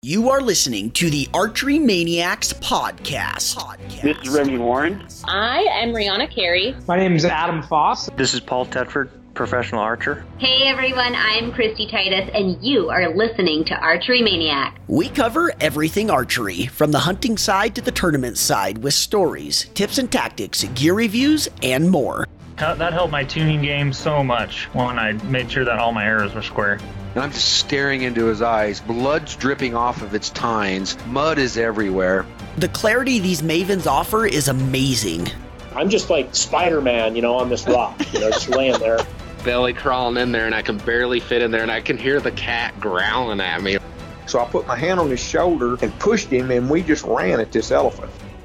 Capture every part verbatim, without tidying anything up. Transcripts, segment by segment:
You are listening to the Archery Maniacs podcast. podcast. This is Remy Warren. I am Rihanna Carey. My name is Adam Foss. This is Paul Tedford, professional archer. Hey everyone, I'm Christy Titus, and you are listening to Archery Maniac. We cover everything archery, from the hunting side to the tournament side, with stories, tips and tactics, gear reviews, and more. That helped my tuning game so much when I made sure that all my arrows were square. And I'm just staring into his eyes. Blood's dripping off of its tines. Mud is everywhere. The clarity these mavens offer is amazing. I'm just like Spider-Man, you know, on this rock, you know, just laying there. Belly crawling in there, and I can barely fit in there, and I can hear the cat growling at me. So I put my hand on his shoulder and pushed him, and we just ran at this elephant.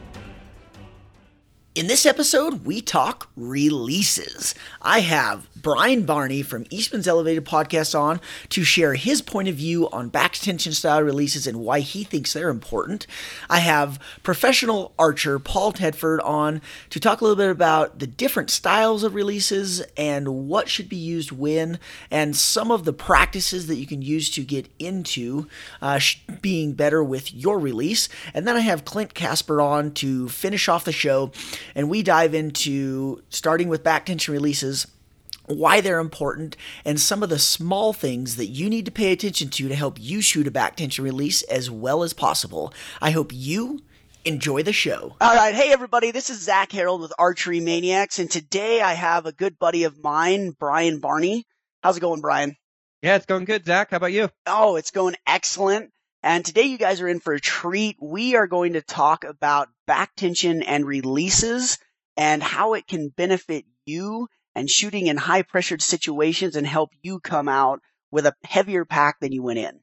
In this episode, we talk releases. I have Brian Barney from Eastman's Elevated Podcast on to share his point of view on back tension style releases and why he thinks they're important. I have professional archer Paul Tedford on to talk a little bit about the different styles of releases and what should be used when, and some of the practices that you can use to get into uh, being better with your release. And then I have Clint Casper on to finish off the show, and we dive into starting with back tension releases, why they're important, and some of the small things that you need to pay attention to to help you shoot a back tension release as well as possible. I hope you enjoy the show. All right. Hey, everybody. This is Zach Harold with Archery Maniacs, and today I have a good buddy of mine, Brian Barney. How's it going, Brian? Yeah, it's going good, Zach. How about you? Oh, it's going excellent. And today you guys are in for a treat. We are going to talk about back tension and releases and how it can benefit you and shooting in high pressured situations and help you come out with a heavier pack than you went in.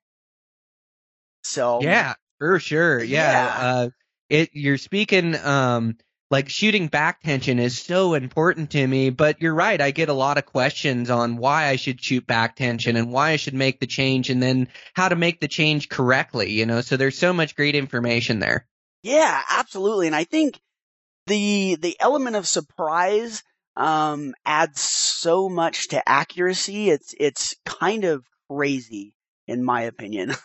So yeah, for sure. Yeah. yeah. Uh, it, you're speaking, um, like shooting back tension is so important to me, but you're right. I get a lot of questions on why I should shoot back tension and why I should make the change and then how to make the change correctly, you know, so there's so much great information there. Yeah, absolutely. And I think the, the element of surprise, um, adds so much to accuracy. It's, it's kind of crazy in my opinion.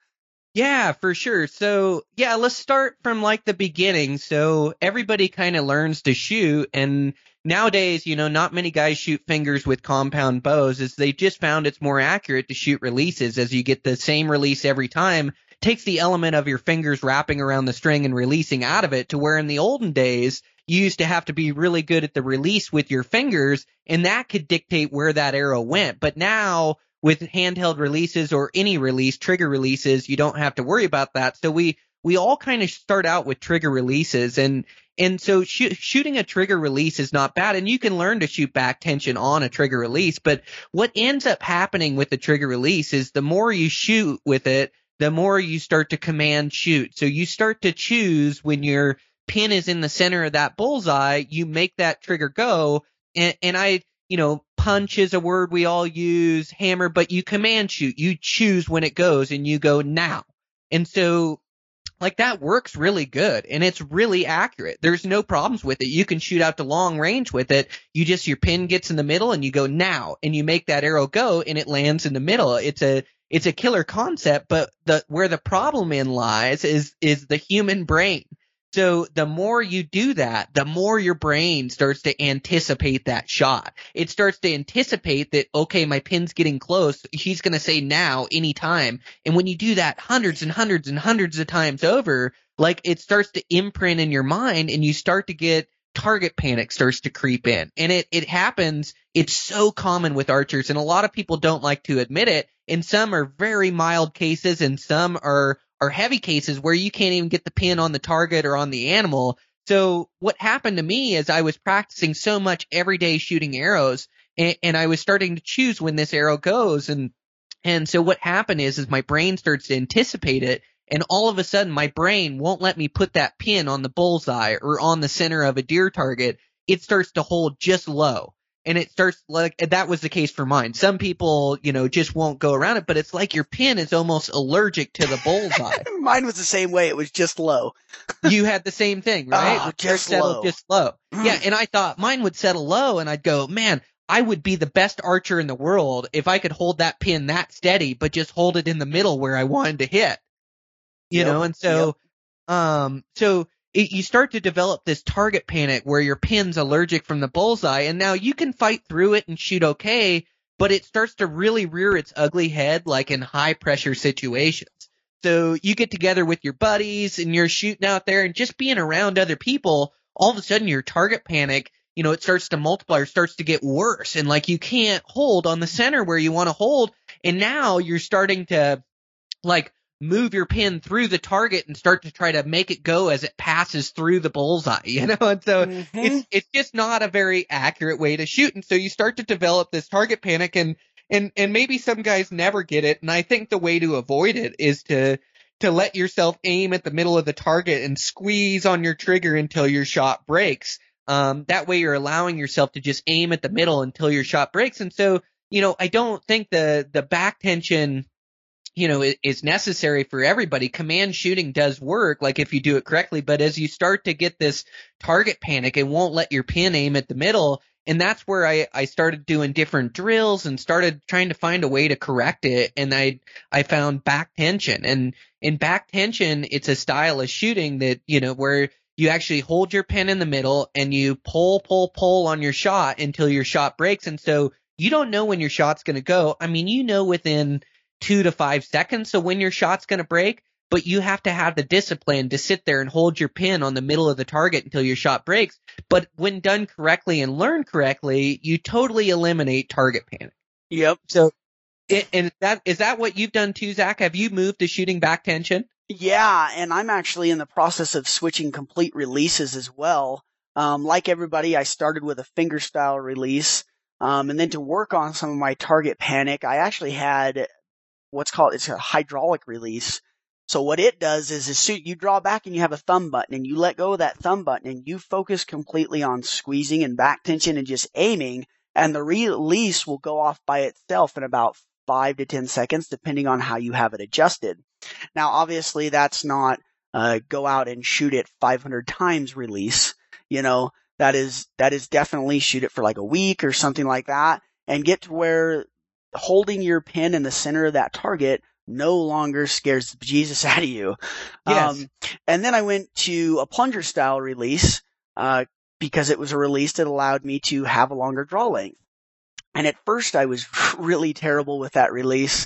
Yeah, for sure. So, yeah, let's start from like the beginning. So everybody kind of learns to shoot, and nowadays, you know, not many guys shoot fingers with compound bows, as they just found it's more accurate to shoot releases, as you get the same release every time. It takes the element of your fingers wrapping around the string and releasing out of it, to where in the olden days, you used to have to be really good at the release with your fingers, and that could dictate where that arrow went. But now, with handheld releases or any release, trigger releases, you don't have to worry about that. So we, we all kind of start out with trigger releases, and, and so sh- shooting a trigger release is not bad, and you can learn to shoot back tension on a trigger release. But what ends up happening with the trigger release is the more you shoot with it, the more you start to command shoot. So you start to choose when your pin is in the center of that bullseye, you make that trigger go, and, and I, you know, punch is a word we all use, hammer, but you command shoot. You choose when it goes and you go now. And so like that works really good, and it's really accurate. There's no problems with it. You can shoot out to long range with it. You just, your pin gets in the middle and you go now, and you make that arrow go and it lands in the middle. It's a, it's a killer concept, but the, where the problem in lies is, is the human brain. So the more you do that, the more your brain starts to anticipate that shot. It starts to anticipate that, okay, my pin's getting close. He's going to say now, anytime. And when you do that hundreds and hundreds and hundreds of times over, like it starts to imprint in your mind, and you start to get target panic starts to creep in. And it, it happens. It's so common with archers, and a lot of people don't like to admit it. And some are very mild cases, and some are are heavy cases where you can't even get the pin on the target or on the animal. So what happened to me is I was practicing so much every day shooting arrows, and, and I was starting to choose when this arrow goes. And, and so what happened is, is my brain starts to anticipate it. And all of a sudden my brain won't let me put that pin on the bullseye or on the center of a deer target. It starts to hold just low. And it starts like, that was the case for mine. Some people, you know, just won't go around it, but it's like your pin is almost allergic to the bullseye. Mine was the same way. It was just low. You had the same thing, right? Oh, With just settled low. Just low. Mm. Yeah. And I thought mine would settle low, and I'd go, man, I would be the best archer in the world if I could hold that pin that steady, but just hold it in the middle where I wanted to hit. you Yep, know, and so, um, so it, you start to develop this target panic where your pin's allergic from the bullseye, and now you can fight through it and shoot okay, but it starts to really rear its ugly head like in high pressure situations. So you get together with your buddies and you're shooting out there and just being around other people, all of a sudden your target panic, you know, it starts to multiply or starts to get worse. And like you can't hold on the center where you want to hold. And now you're starting to like move your pin through the target and start to try to make it go as it passes through the bullseye, you know? And so mm-hmm. it's, it's just not a very accurate way to shoot. And so you start to develop this target panic, and And and maybe some guys never get it, and I think the way to avoid it is to to let yourself aim at the middle of the target and squeeze on your trigger until your shot breaks. Um, that way you're allowing yourself to just aim at the middle until your shot breaks. And so, you know, I don't think the the back tension, you know, is, is necessary for everybody. Command shooting does work, like if you do it correctly, but as you start to get this target panic, it won't let your pin aim at the middle. And that's where I, I started doing different drills and started trying to find a way to correct it. And I, I found back tension. And in back tension, it's a style of shooting that, you know, where you actually hold your pin in the middle and you pull, pull, pull on your shot until your shot breaks. And so you don't know when your shot's going to go. I mean, you know, within two to five seconds. So when your shot's going to break, but you have to have the discipline to sit there and hold your pin on the middle of the target until your shot breaks. But when done correctly and learned correctly, you totally eliminate target panic. Yep. So, it, and that is that what you've done too, Zach? Have you moved to shooting back tension? Yeah, and I'm actually in the process of switching complete releases as well. Um, like everybody, I started with a finger style release, um, and then to work on some of my target panic, I actually had what's called it's a hydraulic release. So what it does is, is you draw back and you have a thumb button and you let go of that thumb button and you focus completely on squeezing and back tension and just aiming, and the release will go off by itself in about five to ten seconds, depending on how you have it adjusted. Now, obviously, that's not uh, go out and shoot it five hundred times release. You know, that is that is definitely shoot it for like a week or something like that, and get to where holding your pin in the center of that target no longer scares the bejesus out of you. Yes. Um, and then I went to a plunger style release uh, because it was a release that allowed me to have a longer draw length. And at first I was really terrible with that release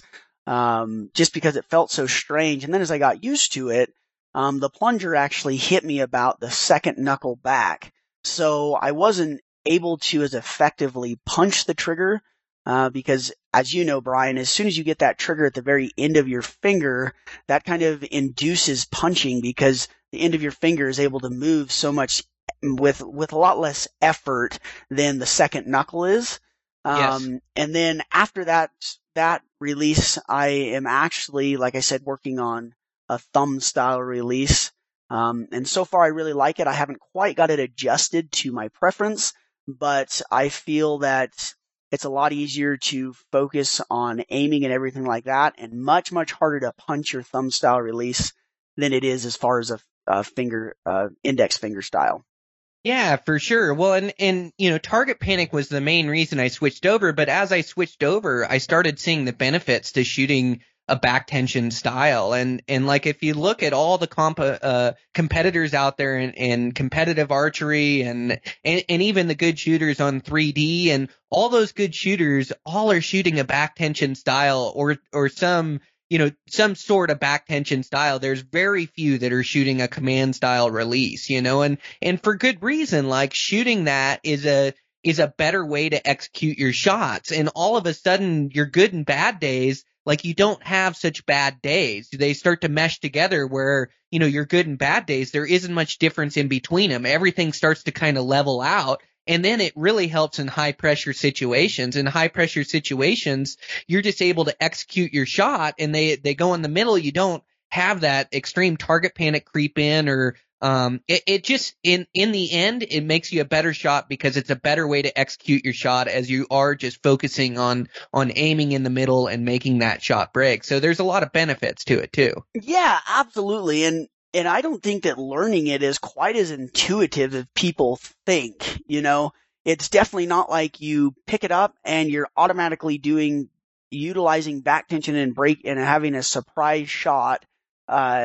um, just because it felt so strange. And then as I got used to it, um, the plunger actually hit me about the second knuckle back. So I wasn't able to as effectively punch the trigger Uh, because as you know, Brian, as soon as you get that trigger at the very end of your finger, that kind of induces punching because the end of your finger is able to move so much with, with a lot less effort than the second knuckle is. Um, yes. And then after that, that release, I am actually, like I said, working on a thumb style release. Um, and so far I really like it. I haven't quite got it adjusted to my preference, but I feel that it's a lot easier to focus on aiming and everything like that, and much, much harder to punch your thumb style release than it is as far as a, a finger, uh, index finger style. Yeah, for sure. Well, and, and, you know, target panic was the main reason I switched over, but as I switched over, I started seeing the benefits to shooting a back tension style. And, and like, if you look at all the comp, uh, competitors out there in, in competitive archery and, and, and even the good shooters on three D and all those good shooters, all are shooting a back tension style or, or some, you know, some sort of back tension style. There's very few that are shooting a command style release, you know, and, and for good reason. Like, shooting that is a, is a better way to execute your shots. And all of a sudden, your good and bad days, like, you don't have such bad days. They start to mesh together where, you know, your good and bad days, there isn't much difference in between them. Everything starts to kind of level out. And then it really helps in high pressure situations. In high pressure situations, you're just able to execute your shot and they, they go in the middle. You don't have that extreme target panic creep in or, um, it, it just, in, in the end, it makes you a better shot because it's a better way to execute your shot as you are just focusing on, on aiming in the middle and making that shot break. So there's a lot of benefits to it too. Yeah, absolutely. And, and I don't think that learning it is quite as intuitive as people think. You know, it's definitely not like you pick it up and you're automatically doing, utilizing back tension and break and having a surprise shot, uh,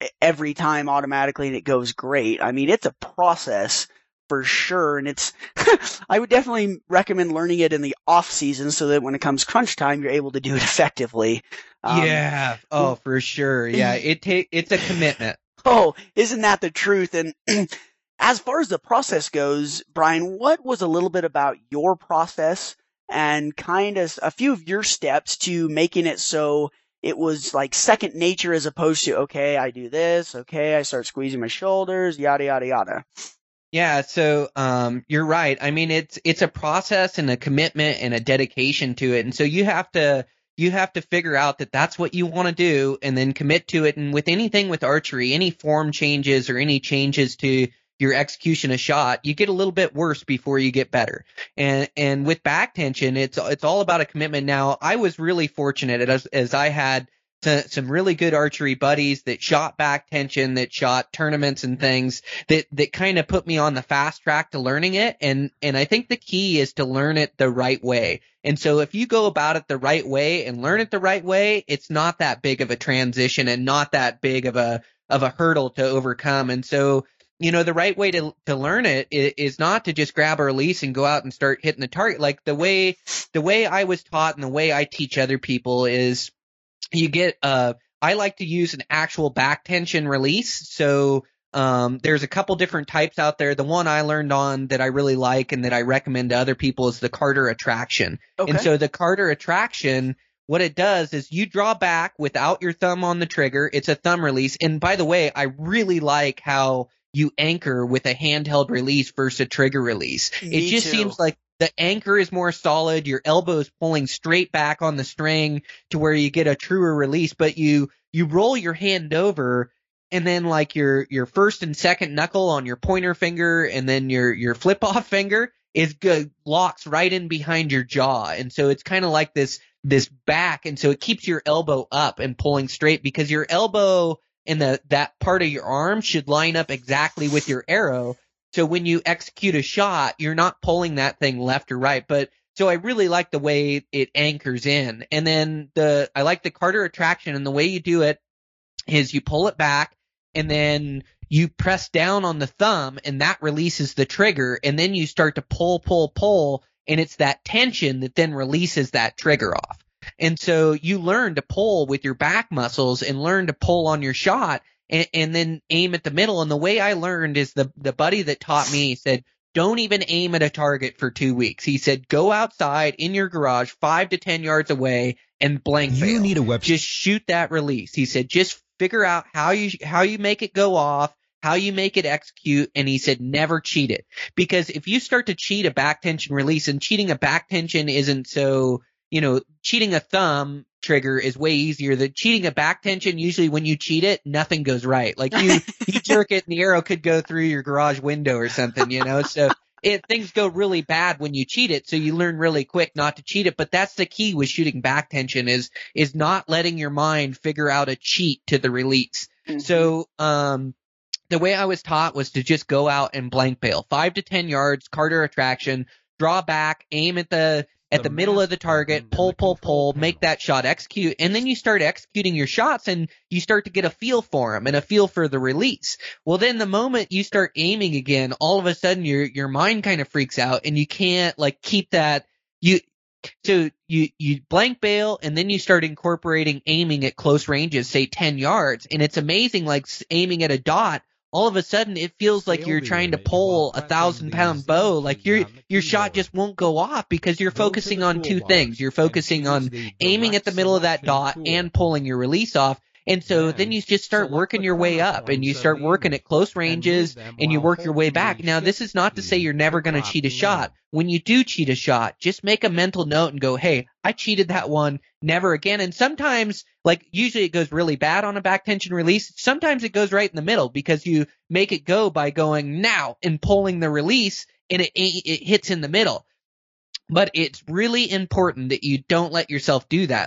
every time automatically and it goes great. I mean, it's a process for sure. And it's, I would definitely recommend learning it in the off season so that when it comes crunch time, you're able to do it effectively. Um, yeah. Oh, for sure. Yeah. It ta- it's a commitment. Oh, isn't that the truth? And as far as the process goes, Brian, what was a little bit about your process and kind of a few of your steps to making it so it was like second nature as opposed to, okay, I do this, okay, I start squeezing my shoulders, yada, yada, yada. Yeah, so um, you're right. I mean, it's it's a process and a commitment and a dedication to it, and so you have to you have to figure out that that's what you want to do, and then commit to it. And with anything with archery, any form changes or any changes to your execution of shot, you get a little bit worse before you get better. And and with back tension, it's it's all about a commitment. Now, I was really fortunate as as I had some really good archery buddies that shot back tension, that shot tournaments and things that, that kind of put me on the fast track to learning it. And, and I think the key is to learn it the right way. And so if you go about it the right way and learn it the right way, it's not that big of a transition and not that big of a, of a hurdle to overcome. And so, you know, the right way to, to learn it is not to just grab a release and go out and start hitting the target. Like the way, the way I was taught and the way I teach other people is, you get, uh, I like to use an actual back tension release. So, um, there's a couple different types out there. The one I learned on that I really like and that I recommend to other people is the Carter Attraction. Okay. And so the Carter Attraction, what it does is you draw back without your thumb on the trigger. It's a thumb release. And by the way, I really like how you anchor with a handheld release versus a trigger release. Me it just too. seems like the anchor is more solid. Your elbow is pulling straight back on the string to where you get a truer release, but you, you roll your hand over and then like your, your first and second knuckle on your pointer finger and then your, your flip off finger is good, locks right in behind your jaw. And so it's kind of like this, this back. And so it keeps your elbow up and pulling straight because your elbow and the, that part of your arm should line up exactly with your arrow. So when you execute a shot, you're not pulling that thing left or right. But so I really like the way it anchors in. And then the I like the Carter Attraction, and the way you do it is you pull it back and then you press down on the thumb and that releases the trigger. And then you start to pull, pull, pull. And it's that tension that then releases that trigger off. And so you learn to pull with your back muscles and learn to pull on your shot. And, and then aim at the middle. And the way I learned is the, the buddy that taught me said, don't even aim at a target for two weeks. He said, go outside in your garage five to ten yards away and blank fail. You need a website. Just shoot that release. He said, just figure out how you, how you make it go off, how you make it execute. And he said, never cheat it. Because if you start to cheat a back tension release, and cheating a back tension isn't so, you know, cheating a thumb trigger is way easier than cheating a back tension. Usually when you cheat it, nothing goes right. Like you, you jerk it and the arrow could go through your garage window or something, you know? So it, things go really bad when you cheat it. So you learn really quick not to cheat it. But that's the key with shooting back tension is, is not letting your mind figure out a cheat to the release. Mm-hmm. So, um, the way I was taught was to just go out and blank bail five to ten yards, Carter Attraction, draw back, aim at the, at the middle of the target, pull, pull, pull, make that shot, execute, and then you start executing your shots and you start to get a feel for them and a feel for the release. Well, then the moment you start aiming again, all of a sudden your your mind kind of freaks out and you can't like keep that. You so you you blank bail and then you start incorporating aiming at close ranges, say ten yards, and it's amazing. Like aiming at a dot. All of a sudden, it feels like you're trying to pull a thousand pound bow. Like your your shot just won't go off because you're focusing on two things. You're focusing on aiming at the middle of that dot and pulling your release off. And so then you just start working your way up and you start working at close ranges and you work your way back. Now, this is not to say you're never going to cheat a shot. When you do cheat a shot, just make a mental note and go, hey, I cheated that one, never again. And sometimes, like usually it goes really bad on a back tension release. Sometimes it goes right in the middle because you make it go by going now and pulling the release and it, it hits in the middle. But it's really important that you don't let yourself do that. Like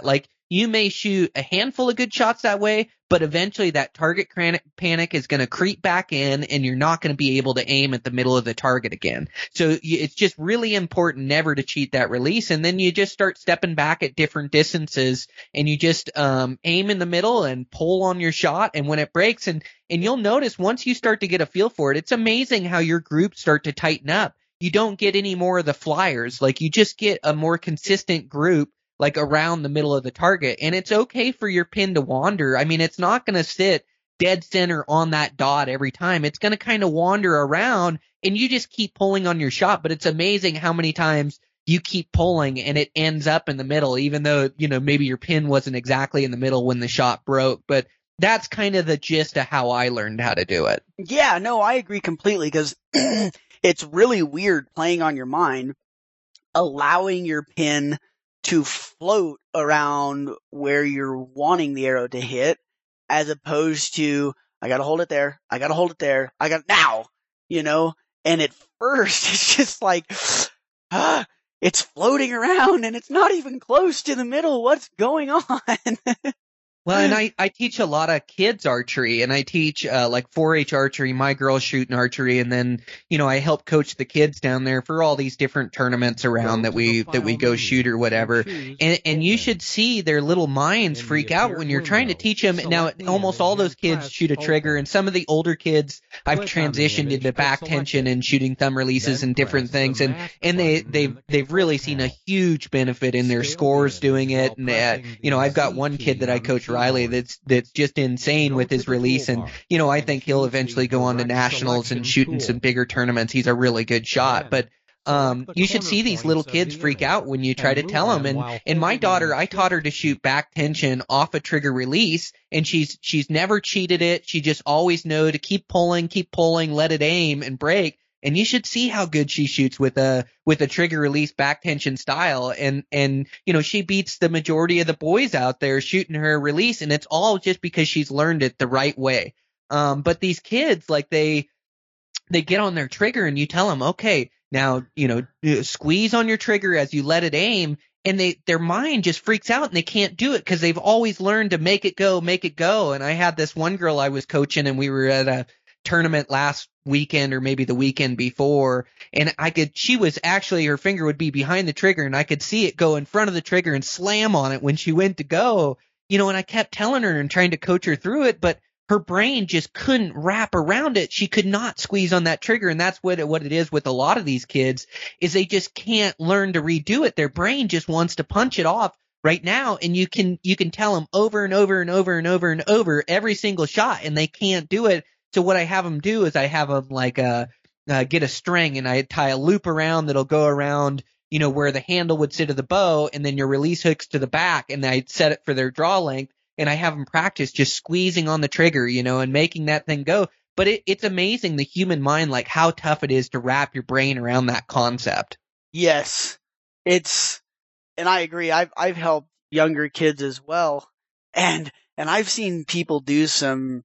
you may shoot a handful of good shots that way, but eventually that target panic is going to creep back in and you're not going to be able to aim at the middle of the target again. So it's just really important never to cheat that release. And then you just start stepping back at different distances and you just um, aim in the middle and pull on your shot. And when it breaks, and, and you'll notice once you start to get a feel for it, it's amazing how your groups start to tighten up. You don't get any more of the flyers. Like you just get a more consistent group like around the middle of the target. And it's okay for your pin to wander. I mean, it's not going to sit dead center on that dot every time. It's going to kind of wander around and you just keep pulling on your shot. But it's amazing how many times you keep pulling and it ends up in the middle, even though, you know, maybe your pin wasn't exactly in the middle when the shot broke. But that's kind of the gist of how I learned how to do it. Yeah, no, I agree completely because it's really weird playing on your mind, allowing your pin to float around where you're wanting the arrow to hit, as opposed to, I gotta hold it there, I gotta hold it there, I got now, you know? And at first, it's just like, ah, it's floating around and it's not even close to the middle. What's going on? Well, and I, I teach a lot of kids archery, and I teach uh, like four H archery. My girls shoot in archery, and then you know I help coach the kids down there for all these different tournaments around that we that we go shoot or whatever. And and you should see their little minds freak out when you're trying to teach them. Now, almost all those kids shoot a trigger, and some of the older kids I've transitioned into back tension and shooting thumb releases and different things, and and they they've they've really seen a huge benefit in their scores doing it. And uh, you know I've got one kid that I coach, Riley, that's that's just insane with his release, and you know I think he'll eventually go on to nationals and shoot in some bigger tournaments. He's a really good shot, but um you should see these little kids freak out when you try to tell them. And and my daughter, I taught her to shoot back tension off a trigger release, and she's she's never cheated it. She just always know to keep pulling, keep pulling, let it aim and break. And you should see how good she shoots with a with a trigger release back tension style. And and you know she beats the majority of the boys out there shooting her release, and it's all just because she's learned it the right way. Um, but these kids, like they they get on their trigger, and you tell them, okay, now you know squeeze on your trigger as you let it aim, and they their mind just freaks out and they can't do it because they've always learned to make it go, make it go. And I had this one girl I was coaching, and we were at a tournament last weekend or maybe the weekend before, and I could she was actually her finger would be behind the trigger, and I could see it go in front of the trigger and slam on it when she went to go, you know and I kept telling her and trying to coach her through it, but her brain just couldn't wrap around it. She could not squeeze on that trigger, and that's what it, what it is with a lot of these kids, is they just can't learn to redo it. Their brain just wants to punch it off right now, and you can you can tell them over and over and over and over and over every single shot, and they can't do it. So what I have them do is I have them like uh, uh, get a string, and I tie a loop around that'll go around, you know, where the handle would sit of the bow, and then your release hooks to the back, and I set it for their draw length, and I have them practice just squeezing on the trigger, you know, and making that thing go. But it, it's amazing the human mind, like how tough it is to wrap your brain around that concept. Yes, it's, and I agree. I've I've helped younger kids as well, and and I've seen people do some.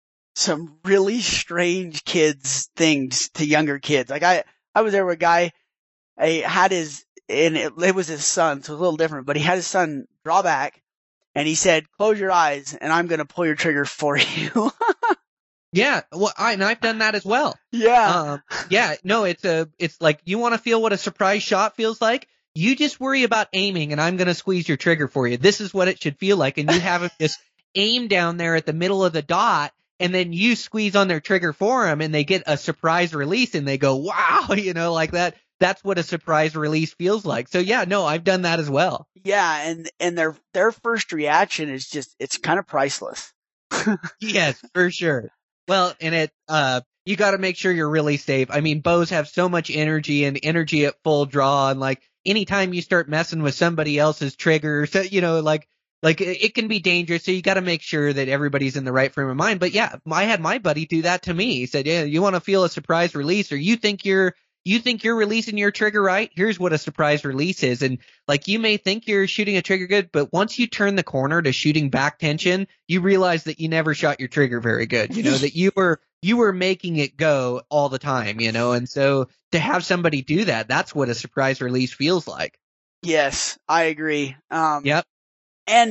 some really strange kids things to younger kids. Like I, I was there with a guy, I had his, and it, it was his son, so it was a little different, but he had his son draw back, and he said, close your eyes, and I'm going to pull your trigger for you. Yeah, well, I, and I've done that as well. Yeah. Um, yeah, no, it's a, it's like, you want to feel what a surprise shot feels like? You just worry about aiming, and I'm going to squeeze your trigger for you. This is what it should feel like, and you have him just aim down there at the middle of the dot, and then you squeeze on their trigger for them, and they get a surprise release, and they go, wow, you know, like that. That's what a surprise release feels like. So yeah, no, I've done that as well. Yeah, and and their their first reaction is just, it's kind of priceless. Yes, for sure. Well, and it uh you got to make sure you're really safe. I mean, bows have so much energy, and energy at full draw, and like anytime you start messing with somebody else's trigger, so you know, like Like, it can be dangerous, so you got to make sure that everybody's in the right frame of mind. But yeah, I had my buddy do that to me. He said, yeah, you want to feel a surprise release, or you think you're you think you're releasing your trigger right? Here's what a surprise release is. And like, you may think you're shooting a trigger good, but once you turn the corner to shooting back tension, you realize that you never shot your trigger very good. You know, that you were you were making it go all the time, you know. And so to have somebody do that, that's what a surprise release feels like. Yes, I agree. Um, yep. And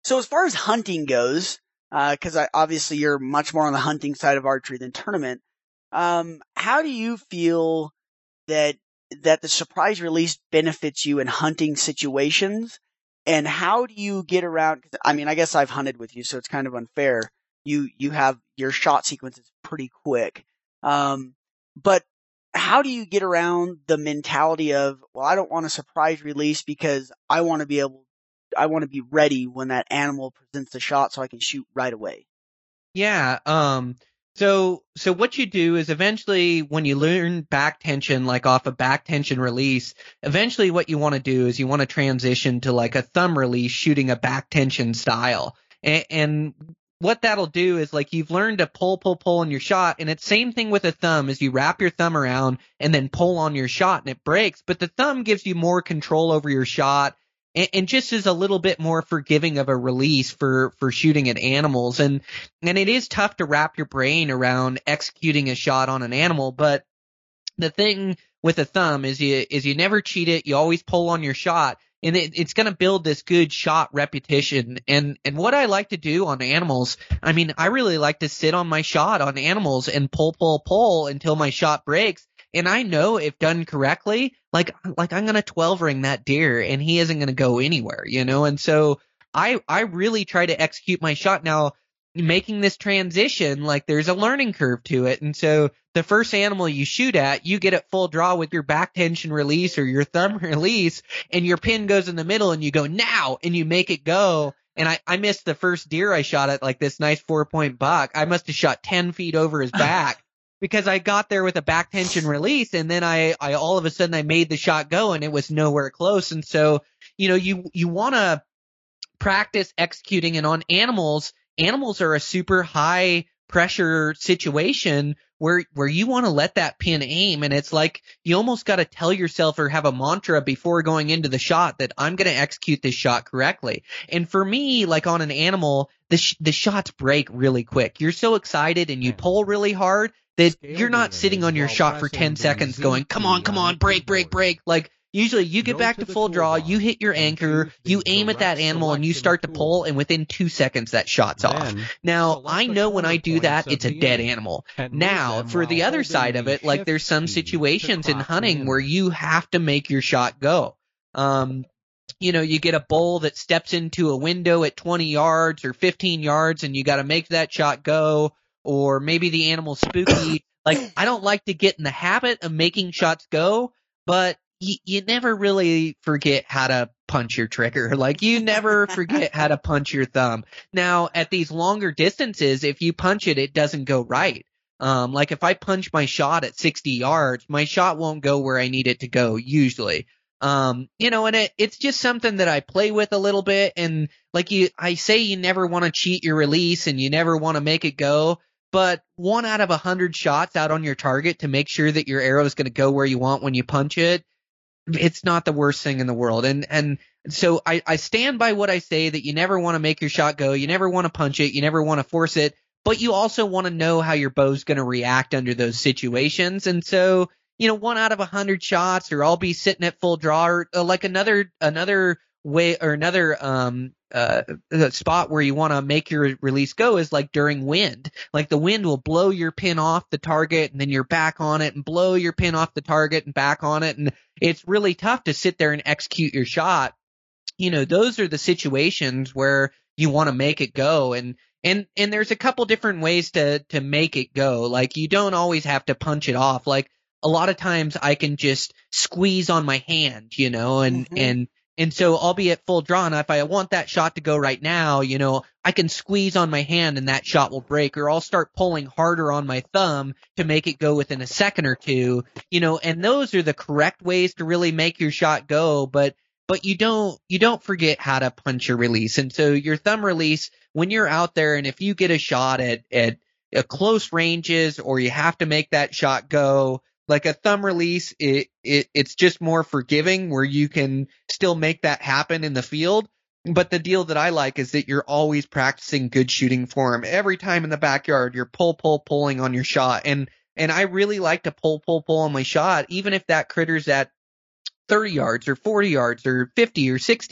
So as far as hunting goes, because uh, obviously you're much more on the hunting side of archery than tournament, um, how do you feel that that the surprise release benefits you in hunting situations? And how do you get around? I mean, I guess I've hunted with you, so it's kind of unfair. You you have your shot sequence is pretty quick, um, but how do you get around the mentality of, well, I don't want a surprise release because I want to be able, I want to be ready when that animal presents the shot so I can shoot right away? Yeah. Um. So so what you do is eventually when you learn back tension, like off a back tension release, eventually what you want to do is you want to transition to like a thumb release shooting a back tension style. And, and what that'll do is like you've learned to pull, pull, pull on your shot. And it's same thing with a thumb is you wrap your thumb around and then pull on your shot and it breaks. But the thumb gives you more control over your shot and, and just is a little bit more forgiving of a release for, for shooting at animals. And, and it is tough to wrap your brain around executing a shot on an animal. But the thing with a thumb is you, is you never cheat it. You always pull on your shot. And it, it's going to build this good shot repetition. And, and what I like to do on animals, I mean, I really like to sit on my shot on animals and pull, pull, pull until my shot breaks. And I know if done correctly, like, like I'm going to twelve ring that deer and he isn't going to go anywhere, you know? And so I, I really try to execute my shot. Now, making this transition, like there's a learning curve to it. And so the first animal you shoot at, you get it full draw with your back tension release or your thumb release and your pin goes in the middle and you go now and you make it go. And I, I missed the first deer I shot at, like this nice four point buck. I must have shot ten feet over his back because I got there with a back tension release. And then I, I all of a sudden I made the shot go and it was nowhere close. And so, you know, you, you want to practice executing it on animals. Animals are a super high pressure situation where where you want to let that pin aim, and it's like you almost got to tell yourself or have a mantra before going into the shot that I'm going to execute this shot correctly. And for me, like on an animal, the sh- the shots break really quick. You're so excited and you pull really hard that you're not sitting on your shot for ten seconds going, come on, come on, break, break, break. Like usually you get back to full draw, you hit your anchor, you aim at that animal and you start to pull, and within two seconds that shot's off. Now, I know when I do that, it's a dead animal. Now, for the other side of it, like there's some situations in hunting where you have to make your shot go. Um, you know, you get a bull that steps into a window at twenty yards or fifteen yards and you got to make that shot go, or maybe the animal's spooky. Like, I don't like to get in the habit of making shots go, but You, you never really forget how to punch your trigger. Like, you never forget how to punch your thumb. Now, at these longer distances, if you punch it, it doesn't go right. Um, like if I punch my shot at sixty yards, my shot won't go where I need it to go usually. Um, you know, and it, it's just something that I play with a little bit. And like you, I say you never want to cheat your release and you never want to make it go. But one out of a hundred shots out on your target to make sure that your arrow is going to go where you want when you punch it, it's not the worst thing in the world. And and so I, I stand by what I say, that you never want to make your shot go. You never want to punch it. You never want to force it. But you also want to know how your bow's going to react under those situations. And so, you know, one out of a hundred shots, or I'll be sitting at full draw, or uh, like another another way or another um uh spot where you want to make your release go is like during wind. Like the wind will blow your pin off the target and then you're back on it, and blow your pin off the target and back on it, and it's really tough to sit there and execute your shot. You know, those are the situations where you want to make it go. And and and there's a couple different ways to to make it go. Like, you don't always have to punch it off. Like, a lot of times I can just squeeze on my hand, you know, and mm-hmm. and And so I'll be at full draw, and if I want that shot to go right now, you know, I can squeeze on my hand and that shot will break, or I'll start pulling harder on my thumb to make it go within a second or two, you know, and those are the correct ways to really make your shot go. But, but you don't, you don't forget how to punch your release. And so your thumb release, when you're out there, and if you get a shot at, at, at close ranges, or you have to make that shot go, like a thumb release, it, it it's just more forgiving, where you can still make that happen in the field. But the deal that I like is that you're always practicing good shooting form. Every time in the backyard, you're pull, pull, pulling on your shot. And and I really like to pull, pull, pull on my shot, even if that critter's at thirty yards or forty yards or fifty or sixty.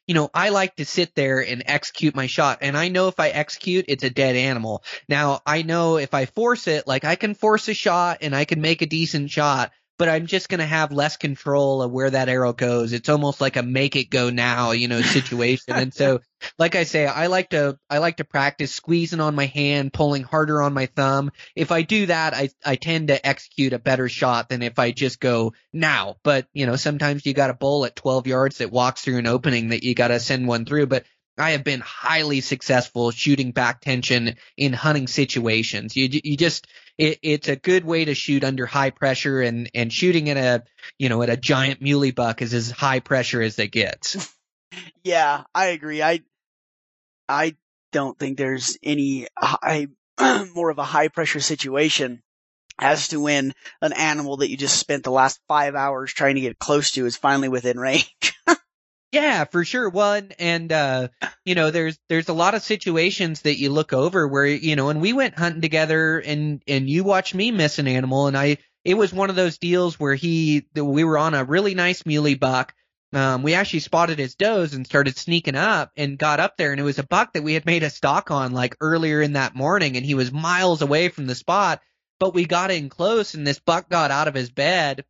you know, I like to sit there and execute my shot. And I know if I execute, it's a dead animal. Now, I know if I force it, like I can force a shot and I can make a decent shot, but I'm just going to have less control of where that arrow goes. It's almost like a make it go now, you know, situation. And so, like I say, I like to, I like to practice squeezing on my hand, pulling harder on my thumb. If I do that, I, I tend to execute a better shot than if I just go now. But, you know, sometimes you got a bull at twelve yards that walks through an opening that you got to send one through. But I have been highly successful shooting back tension in hunting situations. You, you just, it, it's a good way to shoot under high pressure, and, and shooting at a, you know, at a giant muley buck is as high pressure as it gets. Yeah, I agree. I, I don't think there's any high, more of a high pressure situation as to when an animal that you just spent the last five hours trying to get close to is finally within range. Yeah, for sure. Well, and, and uh, you know, there's there's a lot of situations that you look over where, you know, and we went hunting together, and and you watched me miss an animal, and I it was one of those deals where he we were on a really nice muley buck. Um, we actually spotted his does and started sneaking up and got up there, and it was a buck that we had made a stalk on like earlier in that morning, and he was miles away from the spot, but we got in close, and this buck got out of his bed,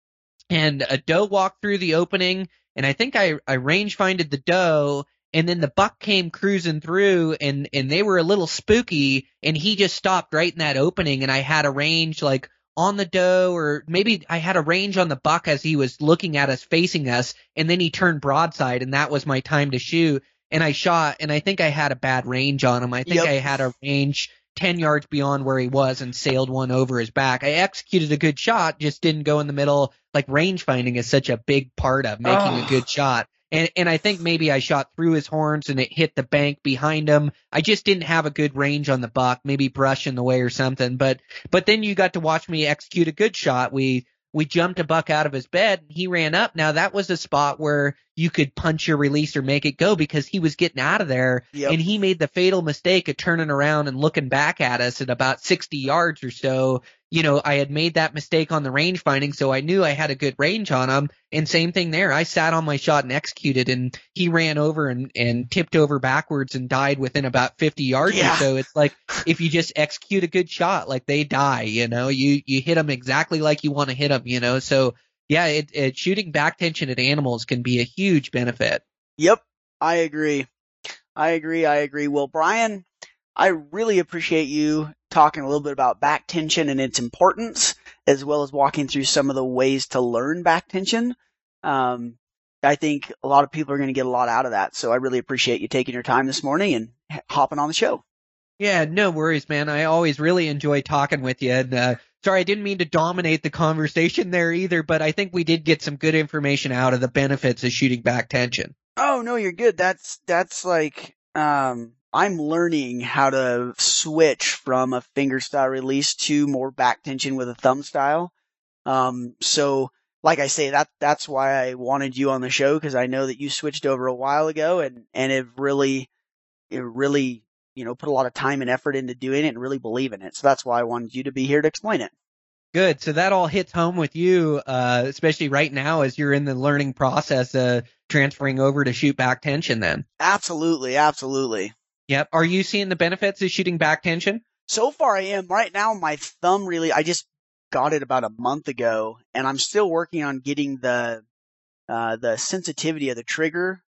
and a doe walked through the opening. And I think I, I range finded the doe, and then the buck came cruising through, and, and they were a little spooky, and he just stopped right in that opening, and I had a range like on the doe, or maybe I had a range on the buck as he was looking at us, facing us, and then he turned broadside, and that was my time to shoot. And I shot, and I think I had a bad range on him. I think Yep. I had a range ten yards beyond where he was and sailed one over his back. I executed a good shot, just didn't go in the middle. Like range finding is such a big part of making Oh. a good shot. And and I think maybe I shot through his horns and it hit the bank behind him. I just didn't have a good range on the buck, maybe brush in the way or something. But but then you got to watch me execute a good shot. We we jumped a buck out of his bed, and he ran up. Now that was a spot where you could punch your release or make it go because he was getting out of there. Yep. And he made the fatal mistake of turning around and looking back at us at about sixty yards or so. You know, I had made that mistake on the range finding, so I knew I had a good range on him. And same thing there. I sat on my shot and executed, and he ran over and, and tipped over backwards and died within about fifty yards Yeah. or so. It's like if you just execute a good shot, like they die, you know, you, you hit them exactly like you want to hit them, you know. So yeah, it, it shooting back tension at animals can be a huge benefit. Yep, I agree. I agree. I agree. Well, Brian, I really appreciate you talking a little bit about back tension and its importance, as well as walking through some of the ways to learn back tension. Um, I think a lot of people are going to get a lot out of that. So I really appreciate you taking your time this morning and h- hopping on the show. Yeah, no worries, man. I always really enjoy talking with you. And uh, sorry, I didn't mean to dominate the conversation there either, but I think we did get some good information out of the benefits of shooting back tension. Oh, no, you're good. That's, that's like, um, I'm learning how to switch from a finger style release to more back tension with a thumb style. Um, so like I say, that, that's why I wanted you on the show, because I know that you switched over a while ago and, and it really, it really, you know, put a lot of time and effort into doing it and really believe in it. So that's why I wanted you to be here to explain it. Good. So that all hits home with you, uh, especially right now as you're in the learning process, uh, transferring over to shoot back tension then. Absolutely. Absolutely. Yep. Are you seeing the benefits of shooting back tension? So far I am. Right now my thumb really, I just got it about a month ago, and I'm still working on getting the, uh, the sensitivity of the trigger,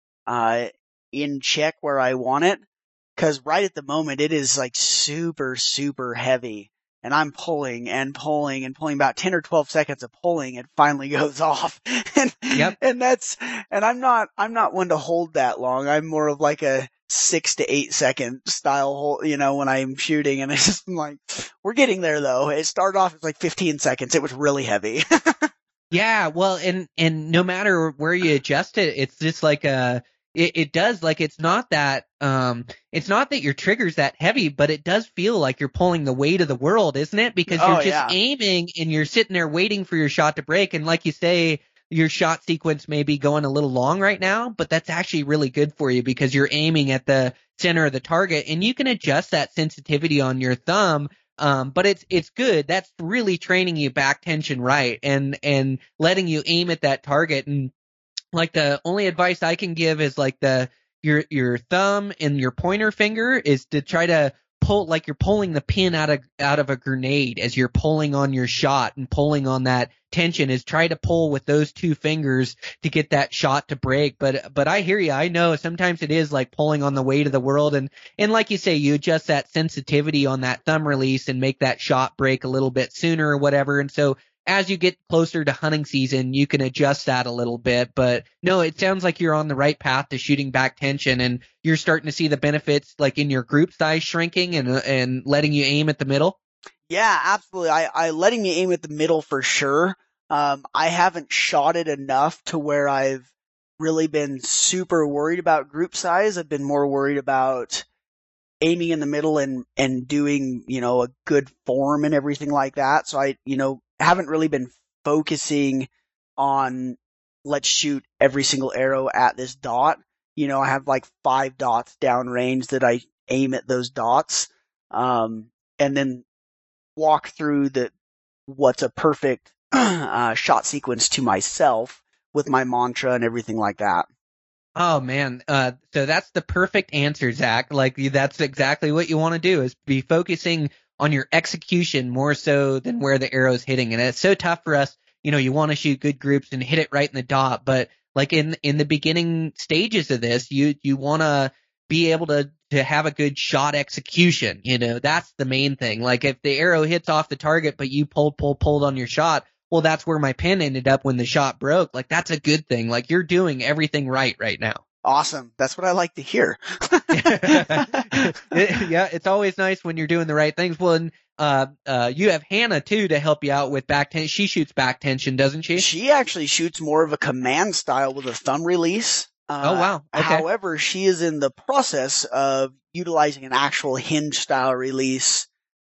uh, in check where I want it. Cause right at the moment it is like super, super heavy, and I'm pulling and pulling and pulling about ten or twelve seconds of pulling. It finally goes off. and, Yep. and that's, and I'm not, I'm not one to hold that long. I'm more of like a six to eight second style hold, you know, when I'm shooting, and it's just like, we're getting there though. It started off as like fifteen seconds. It was really heavy. Yeah. Well, and, and no matter where you adjust it, it's just like a, It, it does, like, it's not that, um, it's not that your trigger's that heavy, but it does feel like you're pulling the weight of the world, isn't it? Because Oh, you're just yeah. aiming and you're sitting there waiting for your shot to break. And like you say, your shot sequence may be going a little long right now, but that's actually really good for you because you're aiming at the center of the target, and you can adjust that sensitivity on your thumb. Um, but it's, it's good. That's really training you back tension right, and, and letting you aim at that target. And like the only advice I can give is like the your your thumb and your pointer finger is to try to pull like you're pulling the pin out of out of a grenade as you're pulling on your shot and pulling on that tension is try to pull with those two fingers to get that shot to break. But but I hear you. I know sometimes it is like pulling on the weight of the world, and and like you say, you adjust that sensitivity on that thumb release and make that shot break a little bit sooner or whatever. And so as you get closer to hunting season, you can adjust that a little bit. But no, it sounds like you're on the right path to shooting back tension, and you're starting to see the benefits like in your group size shrinking and and letting you aim at the middle. Yeah, absolutely. I, I letting me aim at the middle for sure. Um, I haven't shot it enough to where I've really been super worried about group size. I've been more worried about aiming in the middle and, and doing, you know, a good form and everything like that. So I, you know, haven't really been focusing on let's shoot every single arrow at this dot. You know, I have like five dots downrange that I aim at those dots. Um, and then walk through the what's a perfect uh, shot sequence to myself with my mantra and everything like that. Oh man, uh, so that's the perfect answer, Zach. Like that's exactly what you want to do is be focusing on your execution more so than where the arrow's hitting. And it's so tough for us. You know, you want to shoot good groups and hit it right in the dot, but like in in the beginning stages of this, you you want to be able to to have a good shot execution. You know, that's the main thing. Like if the arrow hits off the target, but you pulled, pulled, pulled on your shot, well, that's where my pin ended up when the shot broke. Like that's a good thing. Like you're doing everything right right now. Awesome. That's what I like to hear. it, yeah, it's always nice when you're doing the right things. Well, and, uh, uh, you have Hannah too to help you out with back tension. She shoots back tension, doesn't she? She actually shoots more of a command style with a thumb release. Uh, oh, wow. Okay. However, she is in the process of utilizing an actual hinge style release,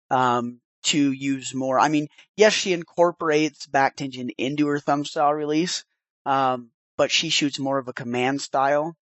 um, to use more. I mean, yes, she incorporates back tension into her thumb style release, um, but she shoots more of a command style.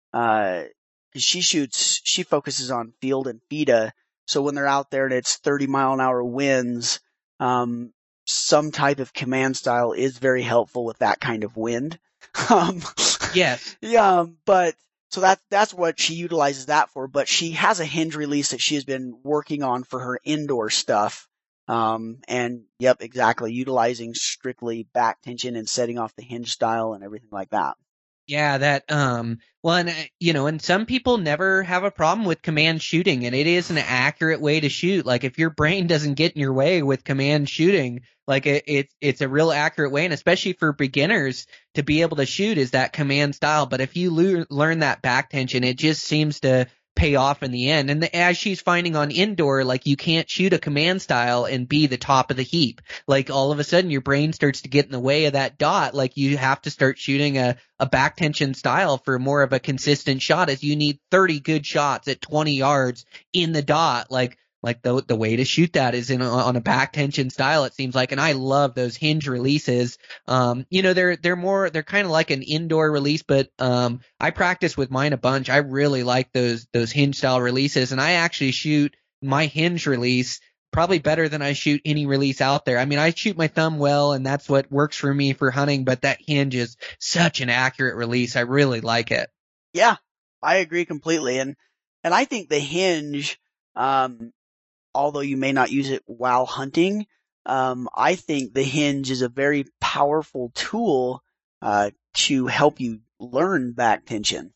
Uh, she shoots, she focuses on field and F I D A. So when they're out there and it's thirty mile an hour winds, um, some type of command style is very helpful with that kind of wind. Um, yes. Yeah. But so that's, that's what she utilizes that for. But she has a hinge release that she has been working on for her indoor stuff. Um, and yep, exactly. Utilizing strictly back tension and setting off the hinge style and everything like that. Yeah, that, um, well, and, uh, you know, and some people never have a problem with command shooting, and it is an accurate way to shoot. Like, if your brain doesn't get in your way with command shooting, like, it, it it's a real accurate way, and especially for beginners to be able to shoot is that command style. But if you le- learn that back tension, it just seems to pay off in the end. And the, as she's finding on indoor, like you can't shoot a command style and be the top of the heap. Like all of a sudden your brain starts to get in the way of that dot. Like you have to start shooting a, a back tension style for more of a consistent shot, as you need thirty good shots at twenty yards in the dot. Like, like the, the way to shoot that is in on a back tension style, it seems like. And I love those hinge releases. Um, you know, they're, they're more, they're kind of like an indoor release, but, um, I practice with mine a bunch. I really like those, those hinge style releases. And I actually shoot my hinge release probably better than I shoot any release out there. I mean, I shoot my thumb well, and that's what works for me for hunting, but that hinge is such an accurate release. I really like it. Yeah, I agree completely. And, and I think the hinge, um, although you may not use it while hunting, um, I think the hinge is a very powerful tool uh, to help you learn back tension.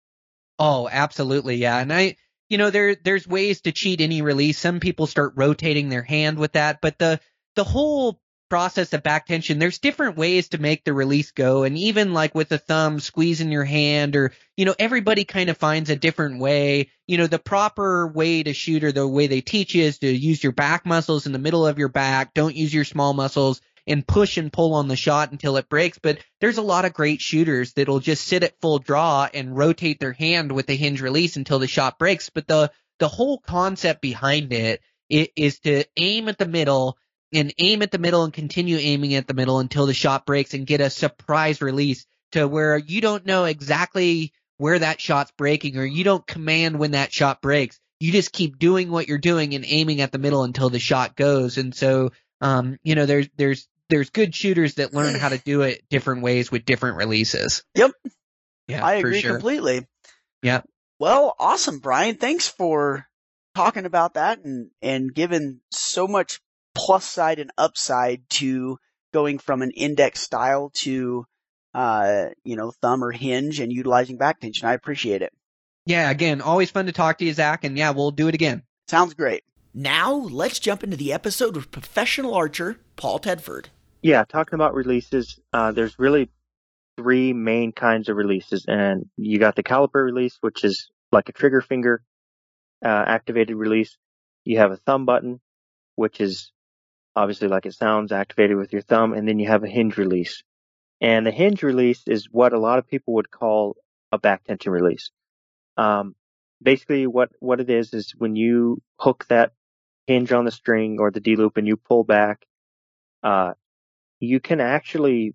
Oh, absolutely, yeah. And I, you know, there there's ways to cheat any release. Some people start rotating their hand with that, but the the whole process of back tension, there's different ways to make the release go. And even like with the thumb squeezing your hand, or, you know, everybody kind of finds a different way. You know, the proper way to shoot, or the way they teach you, is to use your back muscles in the middle of your back. Don't use your small muscles, and push and pull on the shot until it breaks. But there's a lot of great shooters that'll just sit at full draw and rotate their hand with the hinge release until the shot breaks. But the, the whole concept behind it, it is to aim at the middle and aim at the middle and continue aiming at the middle until the shot breaks, and get a surprise release to where you don't know exactly where that shot's breaking, or you don't command when that shot breaks. You just keep doing what you're doing and aiming at the middle until the shot goes. And so, um, you know, there's, there's there's good shooters that learn how to do it different ways with different releases. Yep. Yeah, I for agree sure. completely. Yeah. Well, awesome, Brian. Thanks for talking about that and, and giving so much plus side and upside to going from an index style to, uh, you know, thumb or hinge and utilizing back tension. I appreciate it. Yeah, again, always fun to talk to you, Zach, and yeah, we'll do it again. Sounds great. Now, let's jump into the episode with professional archer Paul Tedford. Yeah, talking about releases, uh, there's really three main kinds of releases, and you got the caliper release, which is like a trigger finger uh, activated release. You have a thumb button, which is obviously like it sounds, activated with your thumb, and then you have a hinge release. And the hinge release is what a lot of people would call a back tension release. Um, basically, what what it is is when you hook that hinge on the string or the D loop and you pull back, uh, you can actually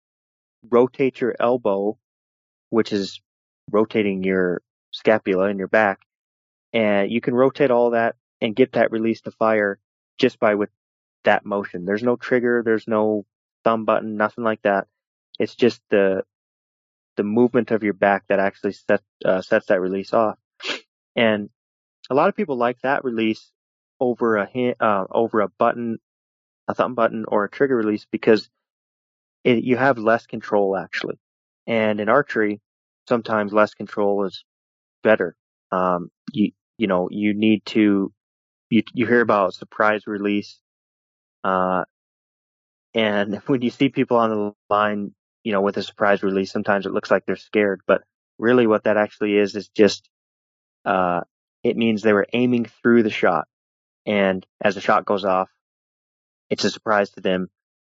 rotate your elbow, which is rotating your scapula in your back, and you can rotate all that and get that release to fire just by with that motion. There's no trigger, there's no thumb button, nothing like that. It's just the the movement of your back that actually set, uh, sets that release off. And a lot of people like that release over a hand, uh, over a button, a thumb button, or a trigger release because it, you have less control actually. And in archery, sometimes less control is better. Um, you you know you need to you you hear about surprise release, uh, and when you see people on the line, you know, with a surprise release, sometimes it looks like they're scared, but really what that actually is is just uh, it means they were aiming through the shot. And as the shot goes off, it's a surprise to them.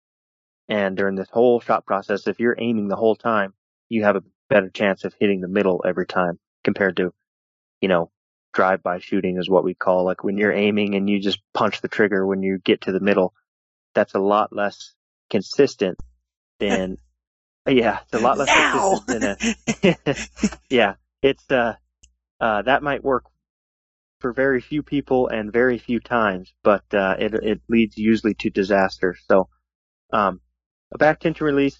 And during this whole shot process, if you're aiming the whole time, you have a better chance of hitting the middle every time compared to, you know, drive-by shooting is what we call. Like when you're aiming and you just punch the trigger when you get to the middle, that's a lot less consistent than, yeah, it's a lot less now! consistent than a, yeah, it's, uh, uh, that might work for very few people and very few times, but uh, it it leads usually to disaster. So, um, a back tension release.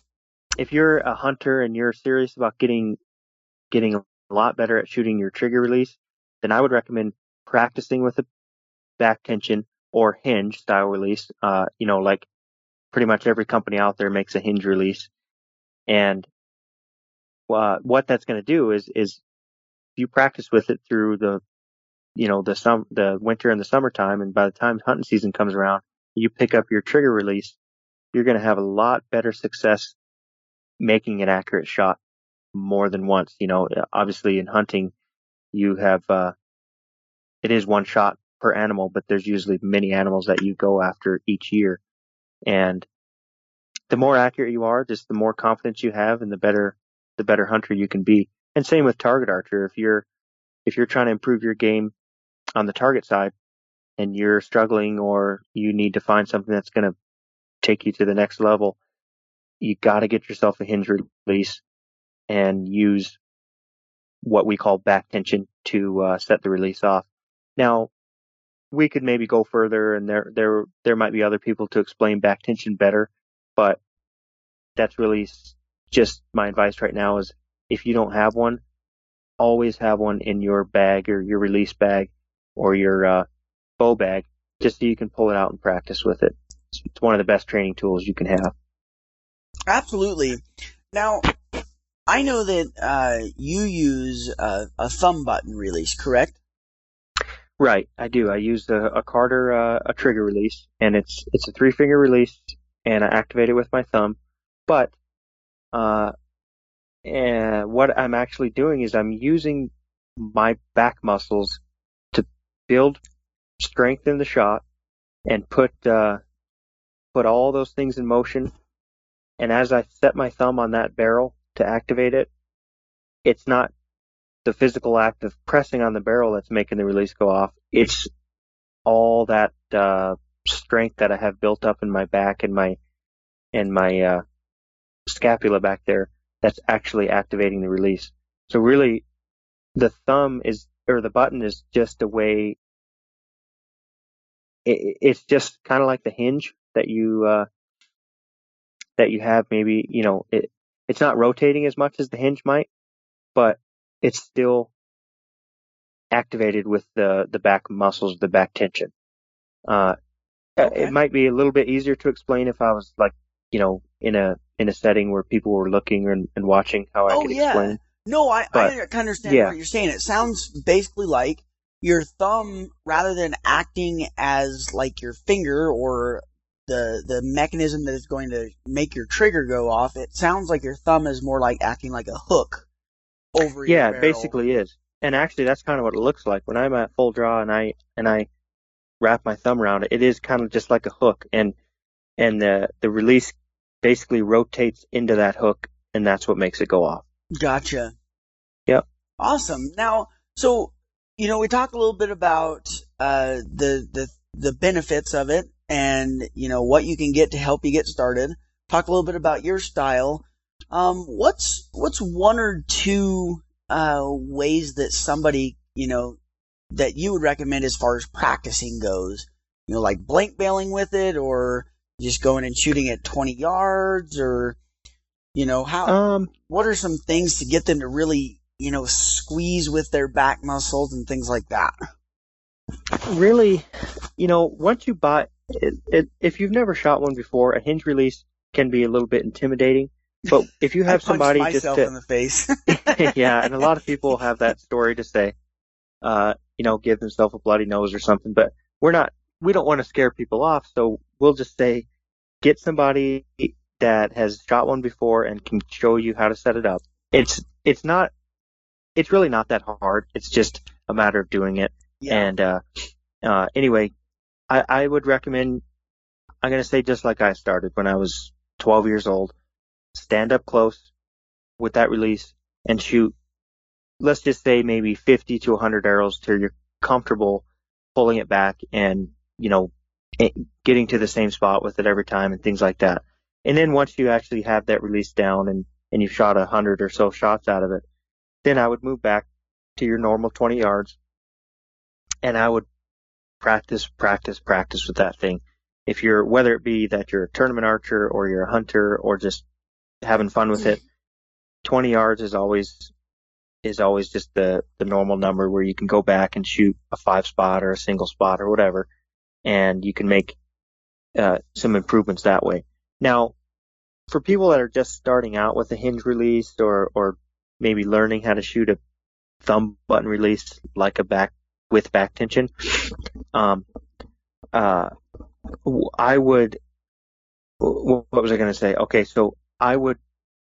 If you're a hunter and you're serious about getting getting a lot better at shooting your trigger release, then I would recommend practicing with a back tension or hinge style release. Uh, you know, like pretty much every company out there makes a hinge release, and uh, what that's going to do is is you practice with it through the you know, the sum, the winter and the summertime, and by the time hunting season comes around, you pick up your trigger release, you're going to have a lot better success making an accurate shot more than once. You know, obviously in hunting, you have, uh, it is one shot per animal, but there's usually many animals that you go after each year. And the more accurate you are, just the more confidence you have and the better, the better hunter you can be. And same with target archer. If you're, if you're trying to improve your game on the target side and you're struggling or you need to find something that's going to take you to the next level, you got to get yourself a hinge release and use what we call back tension to uh, set the release off. Now, we could maybe go further, and there there there might be other people to explain back tension better, but that's really just my advice right now is if you don't have one, always have one in your bag or your release bag or your uh, bow bag, just so you can pull it out and practice with it. It's, it's one of the best training tools you can have. Absolutely. Now, I know that uh, you use a, a thumb button release, correct? Right, I do. I use a, a Carter uh, a trigger release, and it's it's a three finger release, and I activate it with my thumb. But uh, and what I'm actually doing is I'm using my back muscles to build strength in the shot and put uh, put all those things in motion. And as I set my thumb on that barrel to activate it, it's not the physical act of pressing on the barrel that's making the release go off. It's all that uh, strength that I have built up in my back and my and my uh, scapula back there that's actually activating the release. So really, the thumb is, or the button is just a way, it, it's just kind of like the hinge that you, uh, that you have, maybe, you know, it, it's not rotating as much as the hinge might, but it's still activated with the, the back muscles, the back tension. Uh, okay. It might be a little bit easier to explain if I was like, you know, in a, in a setting where people were looking and, and watching how I oh, could yeah. explain. No, I, but, I kind of understand yeah. what you're saying. It sounds basically like your thumb, rather than acting as like your finger or the the mechanism that is going to make your trigger go off, it sounds like your thumb is more like acting like a hook over your Yeah, barrel. it basically is. And actually, that's kind of what it looks like when I'm at full draw and I and I wrap my thumb around it. It is kind of just like a hook, and and the the release basically rotates into that hook, and that's what makes it go off. Gotcha. Yep. Awesome. Now, so you know, we talked a little bit about uh, the the the benefits of it, and you know what you can get to help you get started. Talk a little bit about your style. Um, what's what's one or two uh, ways that somebody, you know, that you would recommend as far as practicing goes? You know, like blank bailing with it, or just going and shooting at twenty yards, or you know, how? Um, what are some things to get them to really, you know, squeeze with their back muscles and things like that? Really, you know, once you buy it, it, if you've never shot one before, a hinge release can be a little bit intimidating. But if you have I somebody punched just myself to, in the face. yeah, and a lot of people have that story to say, uh, you know, give themselves a bloody nose or something. But we're not, we don't want to scare people off, so we'll just say, get somebody that has shot one before and can show you how to set it up. It's it's not, it's really not that hard. It's just a matter of doing it. Yeah. And uh, uh, anyway, I, I would recommend, I'm going to say just like I started when I was twelve years old, stand up close with that release and shoot, let's just say maybe fifty to one hundred arrows till you're comfortable pulling it back and, you know, getting to the same spot with it every time and things like that. And then once you actually have that release down and, and you've shot a hundred or so shots out of it, then I would move back to your normal twenty yards. And I would practice, practice, practice with that thing. If you're, whether it be that you're a tournament archer or you're a hunter or just having fun with it, twenty yards is always, is always just the, the normal number where you can go back and shoot a five spot or a single spot or whatever. And you can make, uh, some improvements that way. Now, for people that are just starting out with a hinge release or, or maybe learning how to shoot a thumb button release like a back, with back tension, um, uh, I would, what was I going to say? Okay, so I would,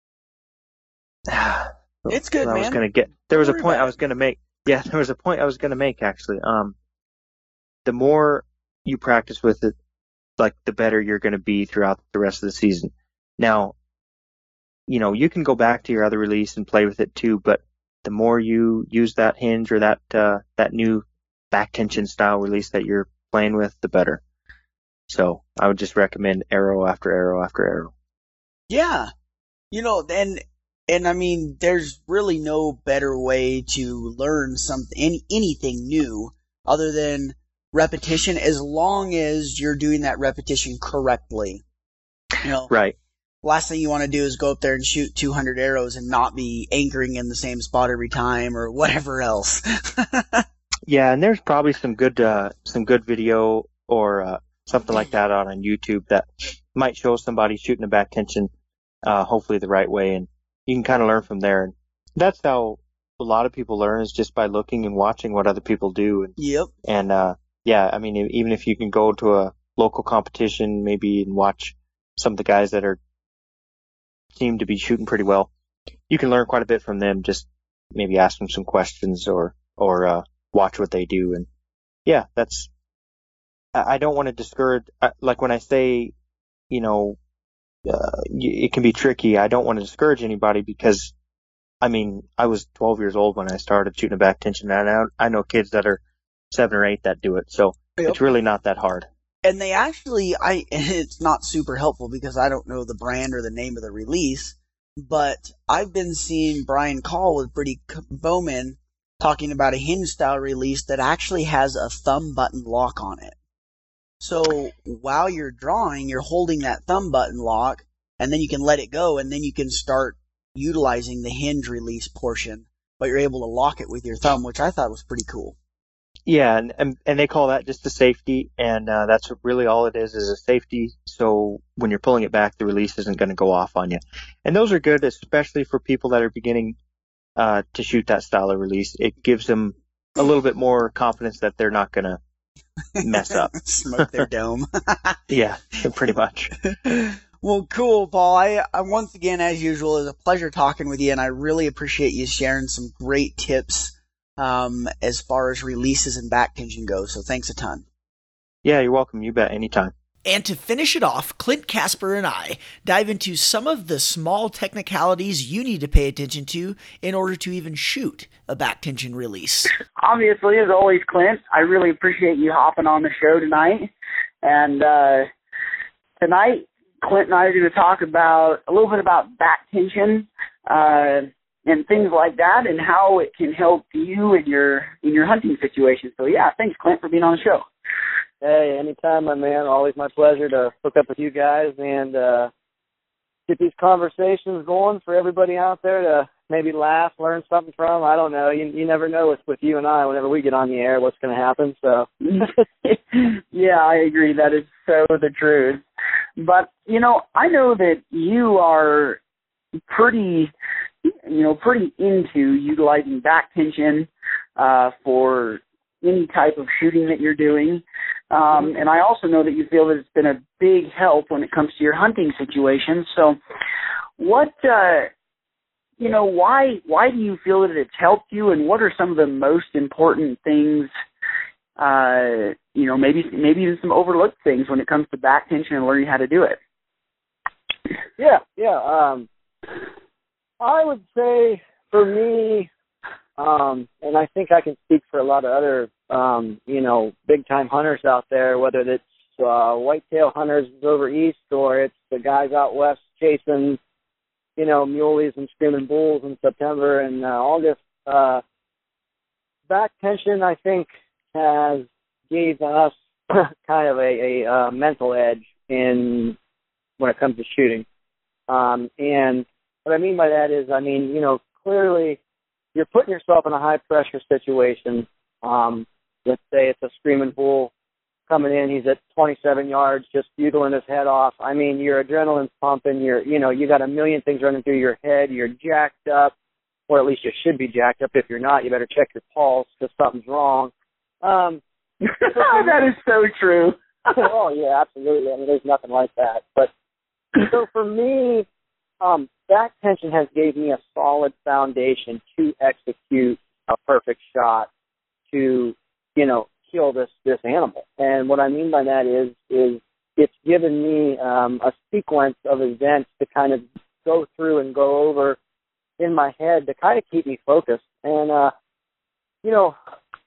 it's good, I man. was going to get, there was Don't a worry point about I was going to make. Yeah, there was a point I was going to make actually. Um, the more you practice with it, like the better you're going to be throughout the rest of the season. Now, you know, you can go back to your other release and play with it too, but the more you use that hinge or that, uh, that new back tension style release that you're playing with, the better. So I would just recommend arrow after arrow after arrow. Yeah. You know, and, and I mean, there's really no better way to learn something, any, anything new other than repetition, as long as you're doing that repetition correctly. You know, right. Last thing you want to do is go up there and shoot two hundred arrows and not be anchoring in the same spot every time or whatever else. Yeah, and there's probably some good uh, some good video or uh, something like that out on YouTube that might show somebody shooting a back tension, uh, hopefully the right way, and you can kind of learn from there. And that's how a lot of people learn, is just by looking and watching what other people do. And, yep. And uh, yeah, I mean, even if you can go to a local competition maybe and watch some of the guys that are seem to be shooting pretty well, you can learn quite a bit from them. Just maybe ask them some questions or or uh, watch what they do. And yeah, that's, I don't want to discourage, like when I say, you know, uh, it can be tricky, I don't want to discourage anybody, because I mean, I was twelve years old when I started shooting a back tension, and I, I know kids that are seven or eight that do it. So yep. It's really not that hard. And they actually, I, it's not super helpful because I don't know the brand or the name of the release, but I've been seeing Brian Call with Brady Bowman talking about a hinge style release that actually has a thumb button lock on it. So while you're drawing, you're holding that thumb button lock, and then you can let it go, and then you can start utilizing the hinge release portion, but you're able to lock it with your thumb, which I thought was pretty cool. Yeah, and and, and they call that just a safety, and uh, that's really all it is, is a safety. So when you're pulling it back, the release isn't going to go off on you. And those are good, especially for people that are beginning uh, to shoot that style of release. It gives them a little bit more confidence that they're not going to mess up. Smoke their dome. Yeah, pretty much. Well, cool, Paul. I, I once again, as usual, it's a pleasure talking with you, and I really appreciate you sharing some great tips um, as far as releases and back tension goes. So thanks a ton. Yeah, you're welcome. You bet. Anytime. And to finish it off, Clint Casper and I dive into some of the small technicalities you need to pay attention to in order to even shoot a back tension release. Obviously, as always, Clint, I really appreciate you hopping on the show tonight. And uh, tonight, Clint and I are going to talk about a little bit about back tension uh, and things like that, and how it can help you in your in your hunting situation. So, yeah, thanks, Clint, for being on the show. Hey, anytime, my man. Always my pleasure to hook up with you guys and uh, get these conversations going for everybody out there to maybe laugh, learn something from. I don't know. You you never know with, with you and I, whenever we get on the air, what's going to happen. So, yeah, I agree. That is so the truth. But, you know, I know that you are pretty, you know, pretty into utilizing back tension uh, for any type of shooting that you're doing. Um, and I also know that you feel that it's been a big help when it comes to your hunting situation. So what, uh, you know, why, why do you feel that it's helped you, and what are some of the most important things, uh, you know, maybe, maybe even some overlooked things when it comes to back tension and learning how to do it? Yeah, yeah. Um, I would say for me, um, and I think I can speak for a lot of other, um, you know, big-time hunters out there, whether it's uh, whitetail hunters over east or it's the guys out west chasing, you know, muleys and screaming bulls in September and uh, August. Uh, back tension, I think, has gave us kind of a, a uh, mental edge in when it comes to shooting. Um, and what I mean by that is, I mean, you know, clearly you're putting yourself in a high-pressure situation. Um, let's say it's a screaming bull coming in. He's at twenty-seven yards, just bugling his head off. I mean, your adrenaline's pumping. You're, you know, you got a million things running through your head. You're jacked up, or at least you should be jacked up. If you're not, you better check your pulse because something's wrong. Um, that is so true. Oh, yeah, absolutely. I mean, there's nothing like that. But so for me, um, back tension has gave me a solid foundation to execute a perfect shot to, you know, kill this, this animal. And what I mean by that is, is it's given me um, a sequence of events to kind of go through and go over in my head to kind of keep me focused. And, uh, you know,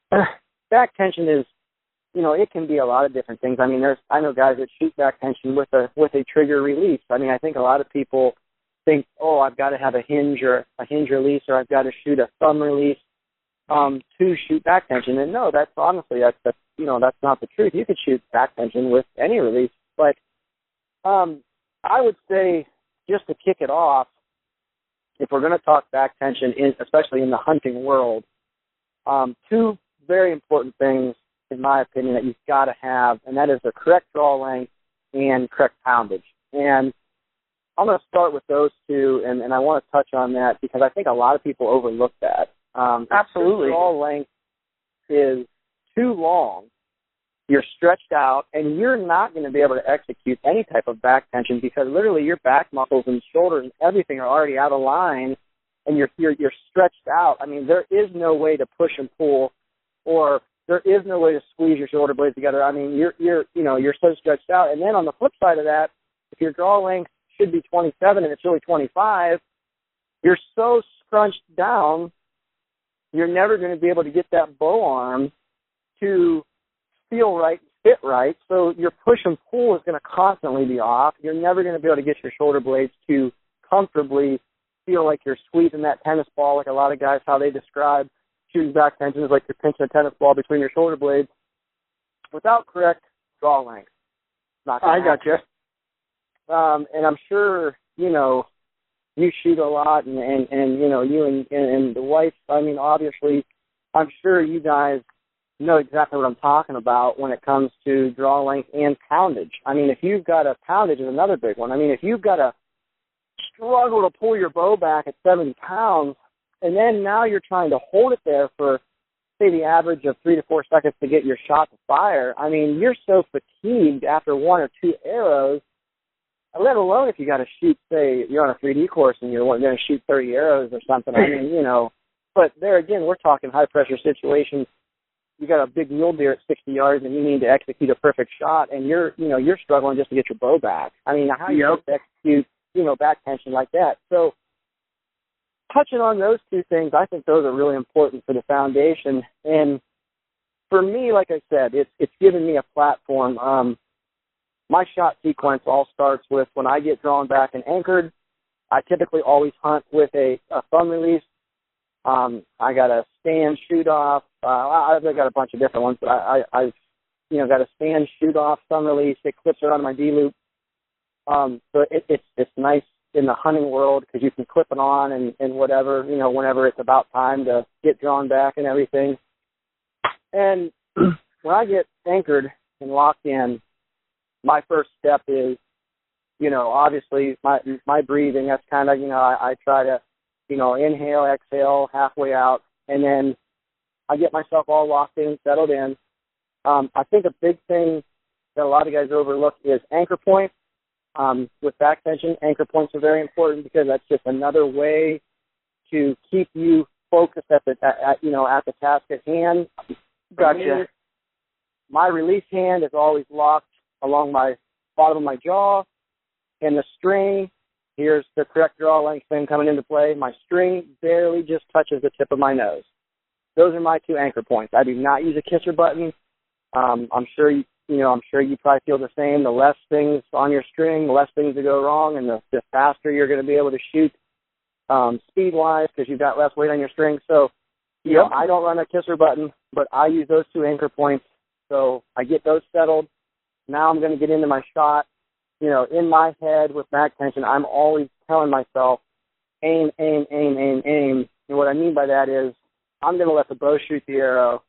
back tension is, you know, it can be a lot of different things. I mean, there's, I know guys that shoot back tension with a, with a trigger release. I mean, I think a lot of people think, oh, I've got to have a hinge or a hinge release, or I've got to shoot a thumb release um, to shoot back tension. And no, that's honestly, that's, that's, you know, that's not the truth. You could shoot back tension with any release. But um, I would say, just to kick it off, if we're going to talk back tension, in, especially in the hunting world, um, two very important things, in my opinion, that you've got to have, and that is the correct draw length and correct poundage. And I'm going to start with those two, and, and I want to touch on that because I think a lot of people overlook that. Um, Absolutely. If the draw length is too long, you're stretched out, and you're not going to be able to execute any type of back tension because literally your back muscles and shoulders and everything are already out of line, and you're you're, you're stretched out. I mean, there is no way to push and pull, or there is no way to squeeze your shoulder blades together. I mean, you're you're you know you're so stretched out. And then on the flip side of that, if your draw length should be twenty-seven and it's really twenty-five, you're so scrunched down, you're never going to be able to get that bow arm to feel right, fit right. So your push and pull is going to constantly be off. You're never going to be able to get your shoulder blades to comfortably feel like you're squeezing that tennis ball, like a lot of guys, how they describe shooting back tension is like you're pinching a tennis ball between your shoulder blades without correct draw length. Not I got you. um, and I'm sure, you know, you shoot a lot, and, and, and you know, you and, and, and the wife, I mean, obviously, I'm sure you guys know exactly what I'm talking about when it comes to draw length and poundage. I mean, if you've got a poundage is another big one. I mean, if you've got a struggle to pull your bow back at seventy pounds, and then now you're trying to hold it there for, say, the average of three to four seconds to get your shot to fire, I mean, you're so fatigued after one or two arrows, let alone if you got to shoot, say, you're on a three D course and you're going to shoot thirty arrows or something. I mean, you know, but there again, we're talking high-pressure situations. You got a big mule deer at sixty yards and you need to execute a perfect shot, and you're, you know, you're struggling just to get your bow back. I mean, how do you Yep. execute, you know, back tension like that? So touching on those two things, I think those are really important for the foundation. And for me, like I said, it's it's given me a platform. Um, my shot sequence all starts with when I get drawn back and anchored. I typically always hunt with a, a thumb release. Um, I got a stand shoot off. Uh, I've got a bunch of different ones, but I, I, I've you know got a stand shoot off thumb release. It clips around my D loop. Um, so it, it's it's nice in the hunting world because you can clip it on and, and whatever, you know, whenever it's about time to get drawn back and everything. And when I get anchored and locked in, my first step is, you know, obviously my my breathing. That's kind of, you know, I, I try to, you know, inhale, exhale, halfway out, and then I get myself all locked in, settled in. Um, I think a big thing that a lot of guys overlook is anchor point. Um, with back tension, anchor points are very important because that's just another way to keep you focused at the, at, at, you know, at the task at hand. Gotcha. My release hand is always locked along my bottom of my jaw, and the string, here's the correct draw length thing coming into play. My string barely just touches the tip of my nose. Those are my two anchor points. I do not use a kisser button. Um, I'm sure you, you know, I'm sure you probably feel the same. The less things on your string, the less things that go wrong, and the, the faster you're going to be able to shoot um, speed-wise because you've got less weight on your string. So, you know, I don't run a kisser button, but I use those two anchor points. So I get those settled. Now I'm going to get into my shot. You know, in my head with back tension, I'm always telling myself, aim, aim, aim, aim, aim. And what I mean by that is I'm going to let the bow shoot the arrow.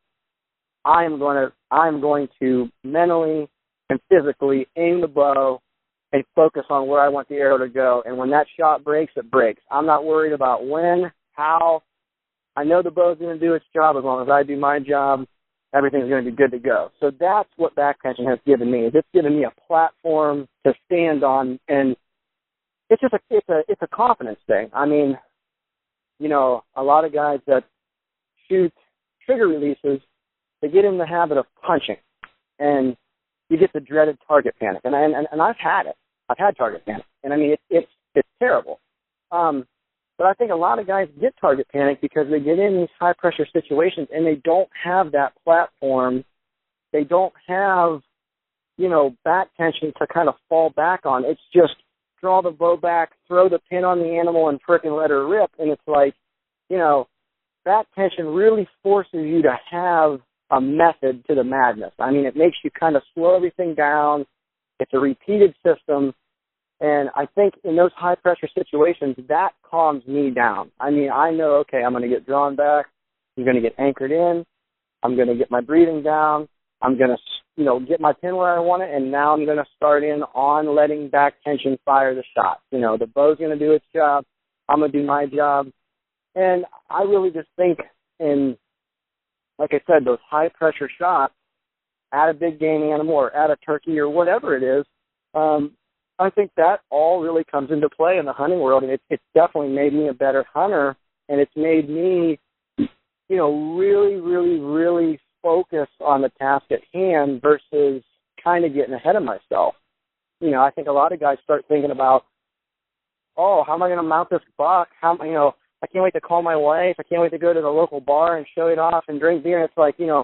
I am going to I'm going to mentally and physically aim the bow and focus on where I want the arrow to go. And when that shot breaks, it breaks. I'm not worried about when, how. I know the bow's going to do its job. As long as I do my job, everything's going to be good to go. So that's what back tension has given me. It's given me a platform to stand on, and it's just a it's a it's a confidence thing. I mean, you know, a lot of guys that shoot trigger releases, they get in the habit of punching, and you get the dreaded target panic. And I, and, and I've had it. I've had target panic, and I mean it, it's it's terrible. Um, but I think a lot of guys get target panic because they get in these high pressure situations and they don't have that platform. They don't have, you know, back tension to kind of fall back on. It's just draw the bow back, throw the pin on the animal, and frickin' let her rip. And it's like, you know, back tension really forces you to have a method to the madness. I mean, it makes you kind of slow everything down. It's a repeated system. And I think in those high-pressure situations, that calms me down. I mean, I know, okay, I'm going to get drawn back. I'm going to get anchored in. I'm going to get my breathing down. I'm going to, you know, get my pin where I want it, and now I'm going to start in on letting back tension fire the shot. You know, the bow's going to do its job. I'm going to do my job. And I really just think in, like I said, those high-pressure shots at a big game animal or at a turkey or whatever it is, um, I think that all really comes into play in the hunting world, and it, it's definitely made me a better hunter, and it's made me, you know, really, really, really focus on the task at hand versus kind of getting ahead of myself. You know, I think a lot of guys start thinking about, oh, how am I going to mount this buck? How, you know, I can't wait to call my wife. I can't wait to go to the local bar and show it off and drink beer. And it's like, you know,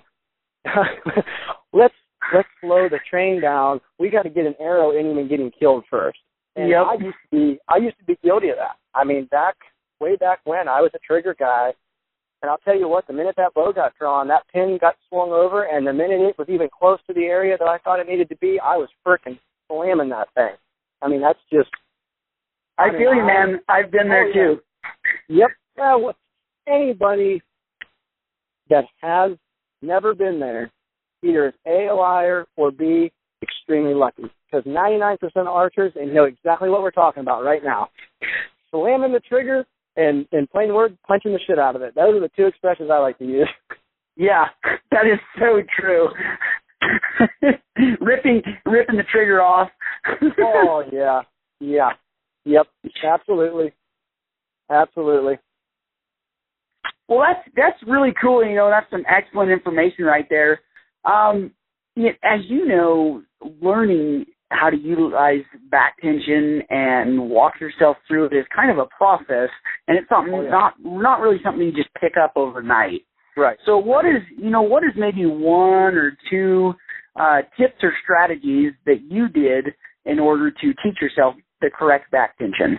let's let's slow the train down. We got to get an arrow in him and get him killed first. And yep. I used to be I used to be guilty of that. I mean, back way back when I was a trigger guy, and I'll tell you what, the minute that bow got drawn, that pin got swung over, and the minute it was even close to the area that I thought it needed to be, I was frickin' slamming that thing. I mean, that's just. I, I feel mean, you, man. I've been there oh, too. Yep. Well, anybody that has never been there, either is A, a liar, or B, extremely lucky. Because ninety-nine percent of archers, and you know exactly what we're talking about right now, slamming the trigger and, in plain words, punching the shit out of it. Those are the two expressions I like to use. Yeah, that is so true. ripping, ripping the trigger off. Oh, yeah. Yeah. Yep. Absolutely. Absolutely. Well, that's that's really cool. You know, that's some excellent information right there. Um, as you know, learning how to utilize back tension and walk yourself through it is kind of a process, and it's something oh, yeah. not not really something you just pick up overnight. Right. So, what is you know what is maybe one or two uh, tips or strategies that you did in order to teach yourself the correct back tension?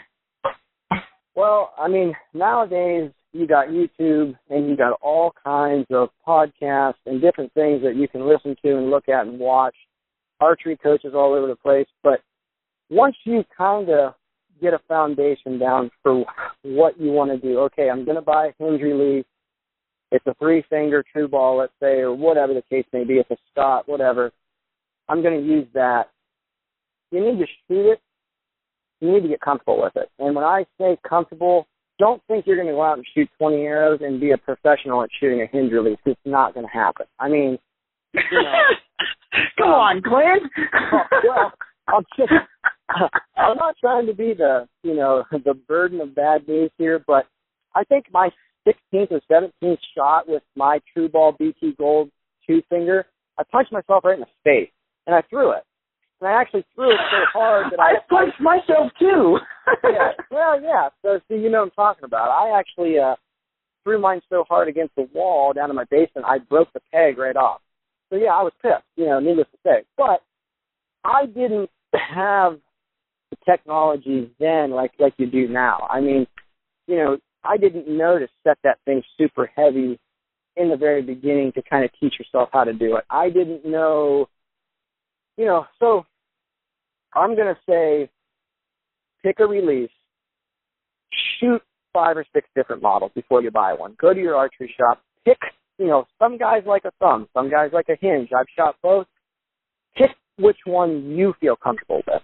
Well, I mean, nowadays you got YouTube and you got all kinds of podcasts and different things that you can listen to and look at and watch. Archery coaches all over the place. But once you kind of get a foundation down for what you want to do, okay, I'm going to buy a hinge release. It's a three-finger true ball, let's say, or whatever the case may be. It's a Scott, whatever. I'm going to use that. You need to shoot it. You need to get comfortable with it. And when I say comfortable, don't think you're going to go out and shoot twenty arrows and be a professional at shooting a hinge release. It's not going to happen. I mean, you know. Come um, on, Glenn. oh, well, I'm just, I'm not trying to be the, you know, the burden of bad news here, but I think my sixteenth or seventeenth shot with my True Ball B T Gold two-finger, I punched myself right in the face, and I threw it. And I actually threw it so hard that I... I punched myself, too. yeah, well, yeah. So, see, you know what I'm talking about. I actually uh, threw mine so hard against the wall down in my basement, I broke the peg right off. So, yeah, I was pissed, you know, needless to say. But I didn't have the technology then like, like you do now. I mean, you know, I didn't know to set that thing super heavy in the very beginning to kind of teach yourself how to do it. I didn't know... You know, so I'm going to say pick a release, shoot five or six different models before you buy one. Go to your archery shop, pick, you know, some guys like a thumb, some guys like a hinge. I've shot both. Pick which one you feel comfortable with.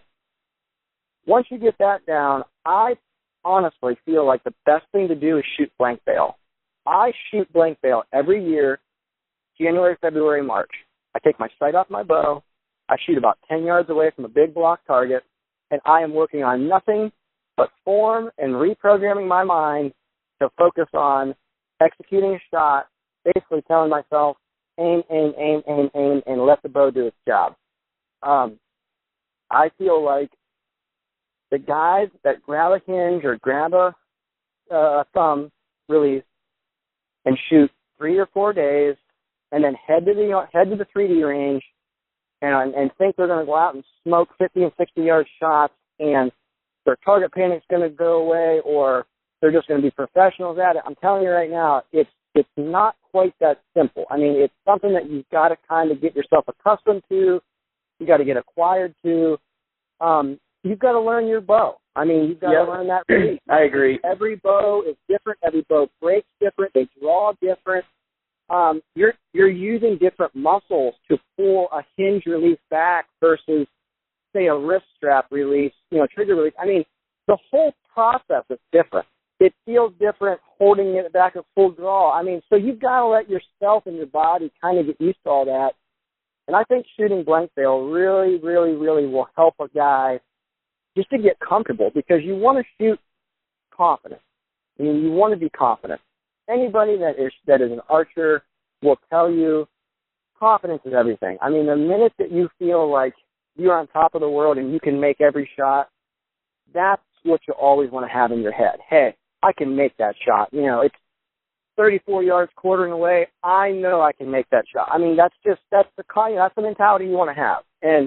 Once you get that down, I honestly feel like the best thing to do is shoot blank bail. I shoot blank bail every year, January, February, March. I take my sight off my bow. I shoot about ten yards away from a big block target, and I am working on nothing but form and reprogramming my mind to focus on executing a shot, basically telling myself, aim, aim, aim, aim, aim, and let the bow do its job. Um, I feel like the guys that grab a hinge or grab a, uh, a thumb release and shoot three or four days and then head to the head to the three D range and and think they're going to go out and smoke fifty and sixty yard shots and their target panic's going to go away or they're just going to be professionals at it. I'm telling you right now, it's it's not quite that simple. I mean, it's something that you've got to kind of get yourself accustomed to. You got to get acquired to. Um, you've got to learn your bow. I mean, you've got yep. to learn that release. I agree. Every bow is different. Every bow breaks different. They draw different. Um, you're you're using different muscles to pull a hinge release back versus, say, a wrist strap release, you know, trigger release. I mean, the whole process is different. It feels different holding it back at full draw. I mean, so you've got to let yourself and your body kind of get used to all that. And I think shooting blank bail really, really, really will help a guy just to get comfortable because you want to shoot confident. I mean, you want to be confident. Anybody that is that is an archer will tell you confidence is everything. I mean, the minute that you feel like you're on top of the world and you can make every shot, that's what you always want to have in your head. Hey, I can make that shot. You know, it's thirty-four yards quartering away. I know I can make that shot. I mean, that's just, that's the kind, that's the mentality you want to have. And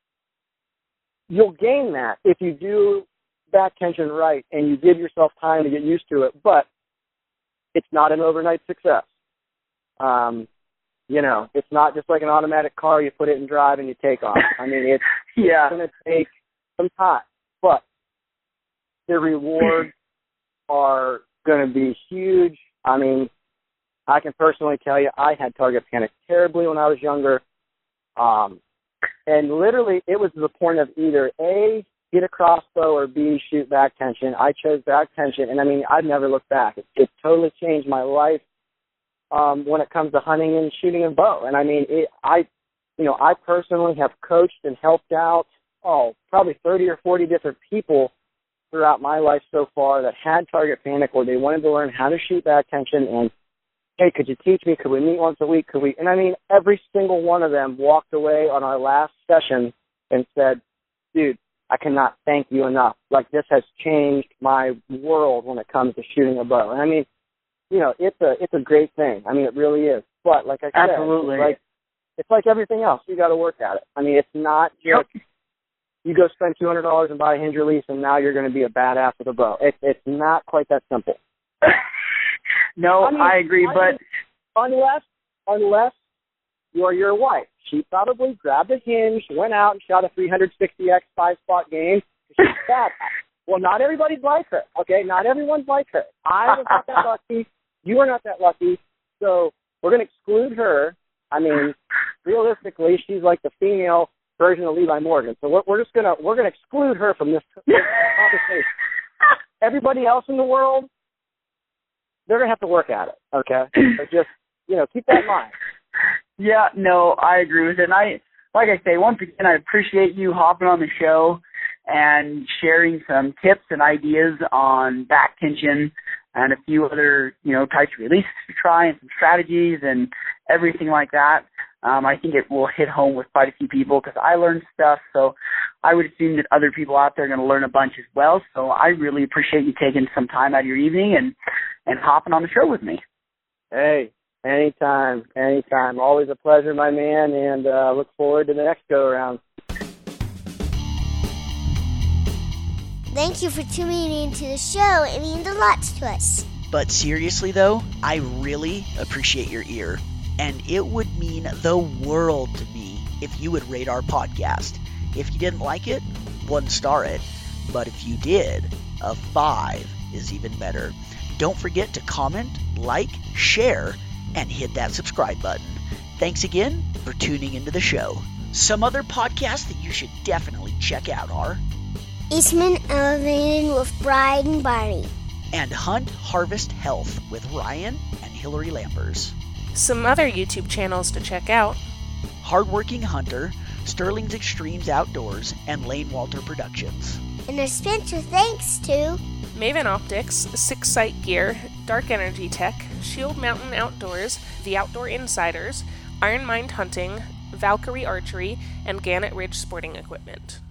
you'll gain that if you do back tension right and you give yourself time to get used to it. But it's not an overnight success. Um, you know, it's not just like an automatic car. You put it in drive and you take off. I mean, it's, yeah. it's going to take some time. but the rewards are going to be huge. I mean, I can personally tell you I had target panic terribly when I was younger. Um, and literally it was to the point of either A, get a crossbow, or B, shoot back tension. I chose back tension, and I mean, I've never looked back. It, it totally changed my life um, when it comes to hunting and shooting a bow. And I mean, it, I, you know, I personally have coached and helped out, oh, probably thirty or forty different people throughout my life so far that had target panic, where they wanted to learn how to shoot back tension. And hey, could you teach me? Could we meet once a week? Could we? And I mean, every single one of them walked away on our last session and said, dude, I cannot thank you enough. Like, this has changed my world when it comes to shooting a bow. And I mean, you know, it's a it's a great thing. I mean, it really is. But like I said, Absolutely. It's like, it's like everything else. You got to work at it. I mean, it's not just Yep. you go spend two hundred dollars and buy a hinge release and now you're going to be a badass with a bow. It, it's not quite that simple. No, I, mean, I agree, I but mean, unless unless you're your wife, she probably grabbed a hinge, went out and shot a three sixty X five spot game. She's badass. Well, not everybody's like her. Okay, not everyone's like her. I was not that lucky. You were not that lucky. So we're going to exclude her. I mean, realistically, she's like the female version of Levi Morgan. So we're, we're just gonna we're gonna exclude her from this conversation. Everybody else in the world, they're gonna have to work at it. Okay, so just you know, keep that in mind. Yeah, no, I agree with it. And I, like I say, once again, I appreciate you hopping on the show and sharing some tips and ideas on back tension and a few other, you know, types of releases to try and some strategies and everything like that. Um, I think it will hit home with quite a few people because I learned stuff. So I would assume that other people out there are going to learn a bunch as well. So I really appreciate you taking some time out of your evening and, and hopping on the show with me. Hey, anytime, anytime. Always a pleasure, my man, and uh, look forward to the next go-around. Thank you for tuning into the show. It means a lot to us. But seriously, though, I really appreciate your ear. And it would mean the world to me if you would rate our podcast. If you didn't like it, one star it. But if you did, a five is even better. Don't forget to comment, like, share, and hit that subscribe button. Thanks again for tuning into the show. Some other podcasts that you should definitely check out are Eastman Elevated with Brian and Barney, and Hunt Harvest Health with Ryan and Hillary Lampers. Some other YouTube channels to check out: Hardworking Hunter, Sterling's Extremes Outdoors, and Lane Walter Productions. And a special thanks to Maven Optics, Six Sight Gear, Dark Energy Tech, Shield Mountain Outdoors, The Outdoor Insiders, Iron Mind Hunting, Valkyrie Archery, and Gannett Ridge Sporting Equipment.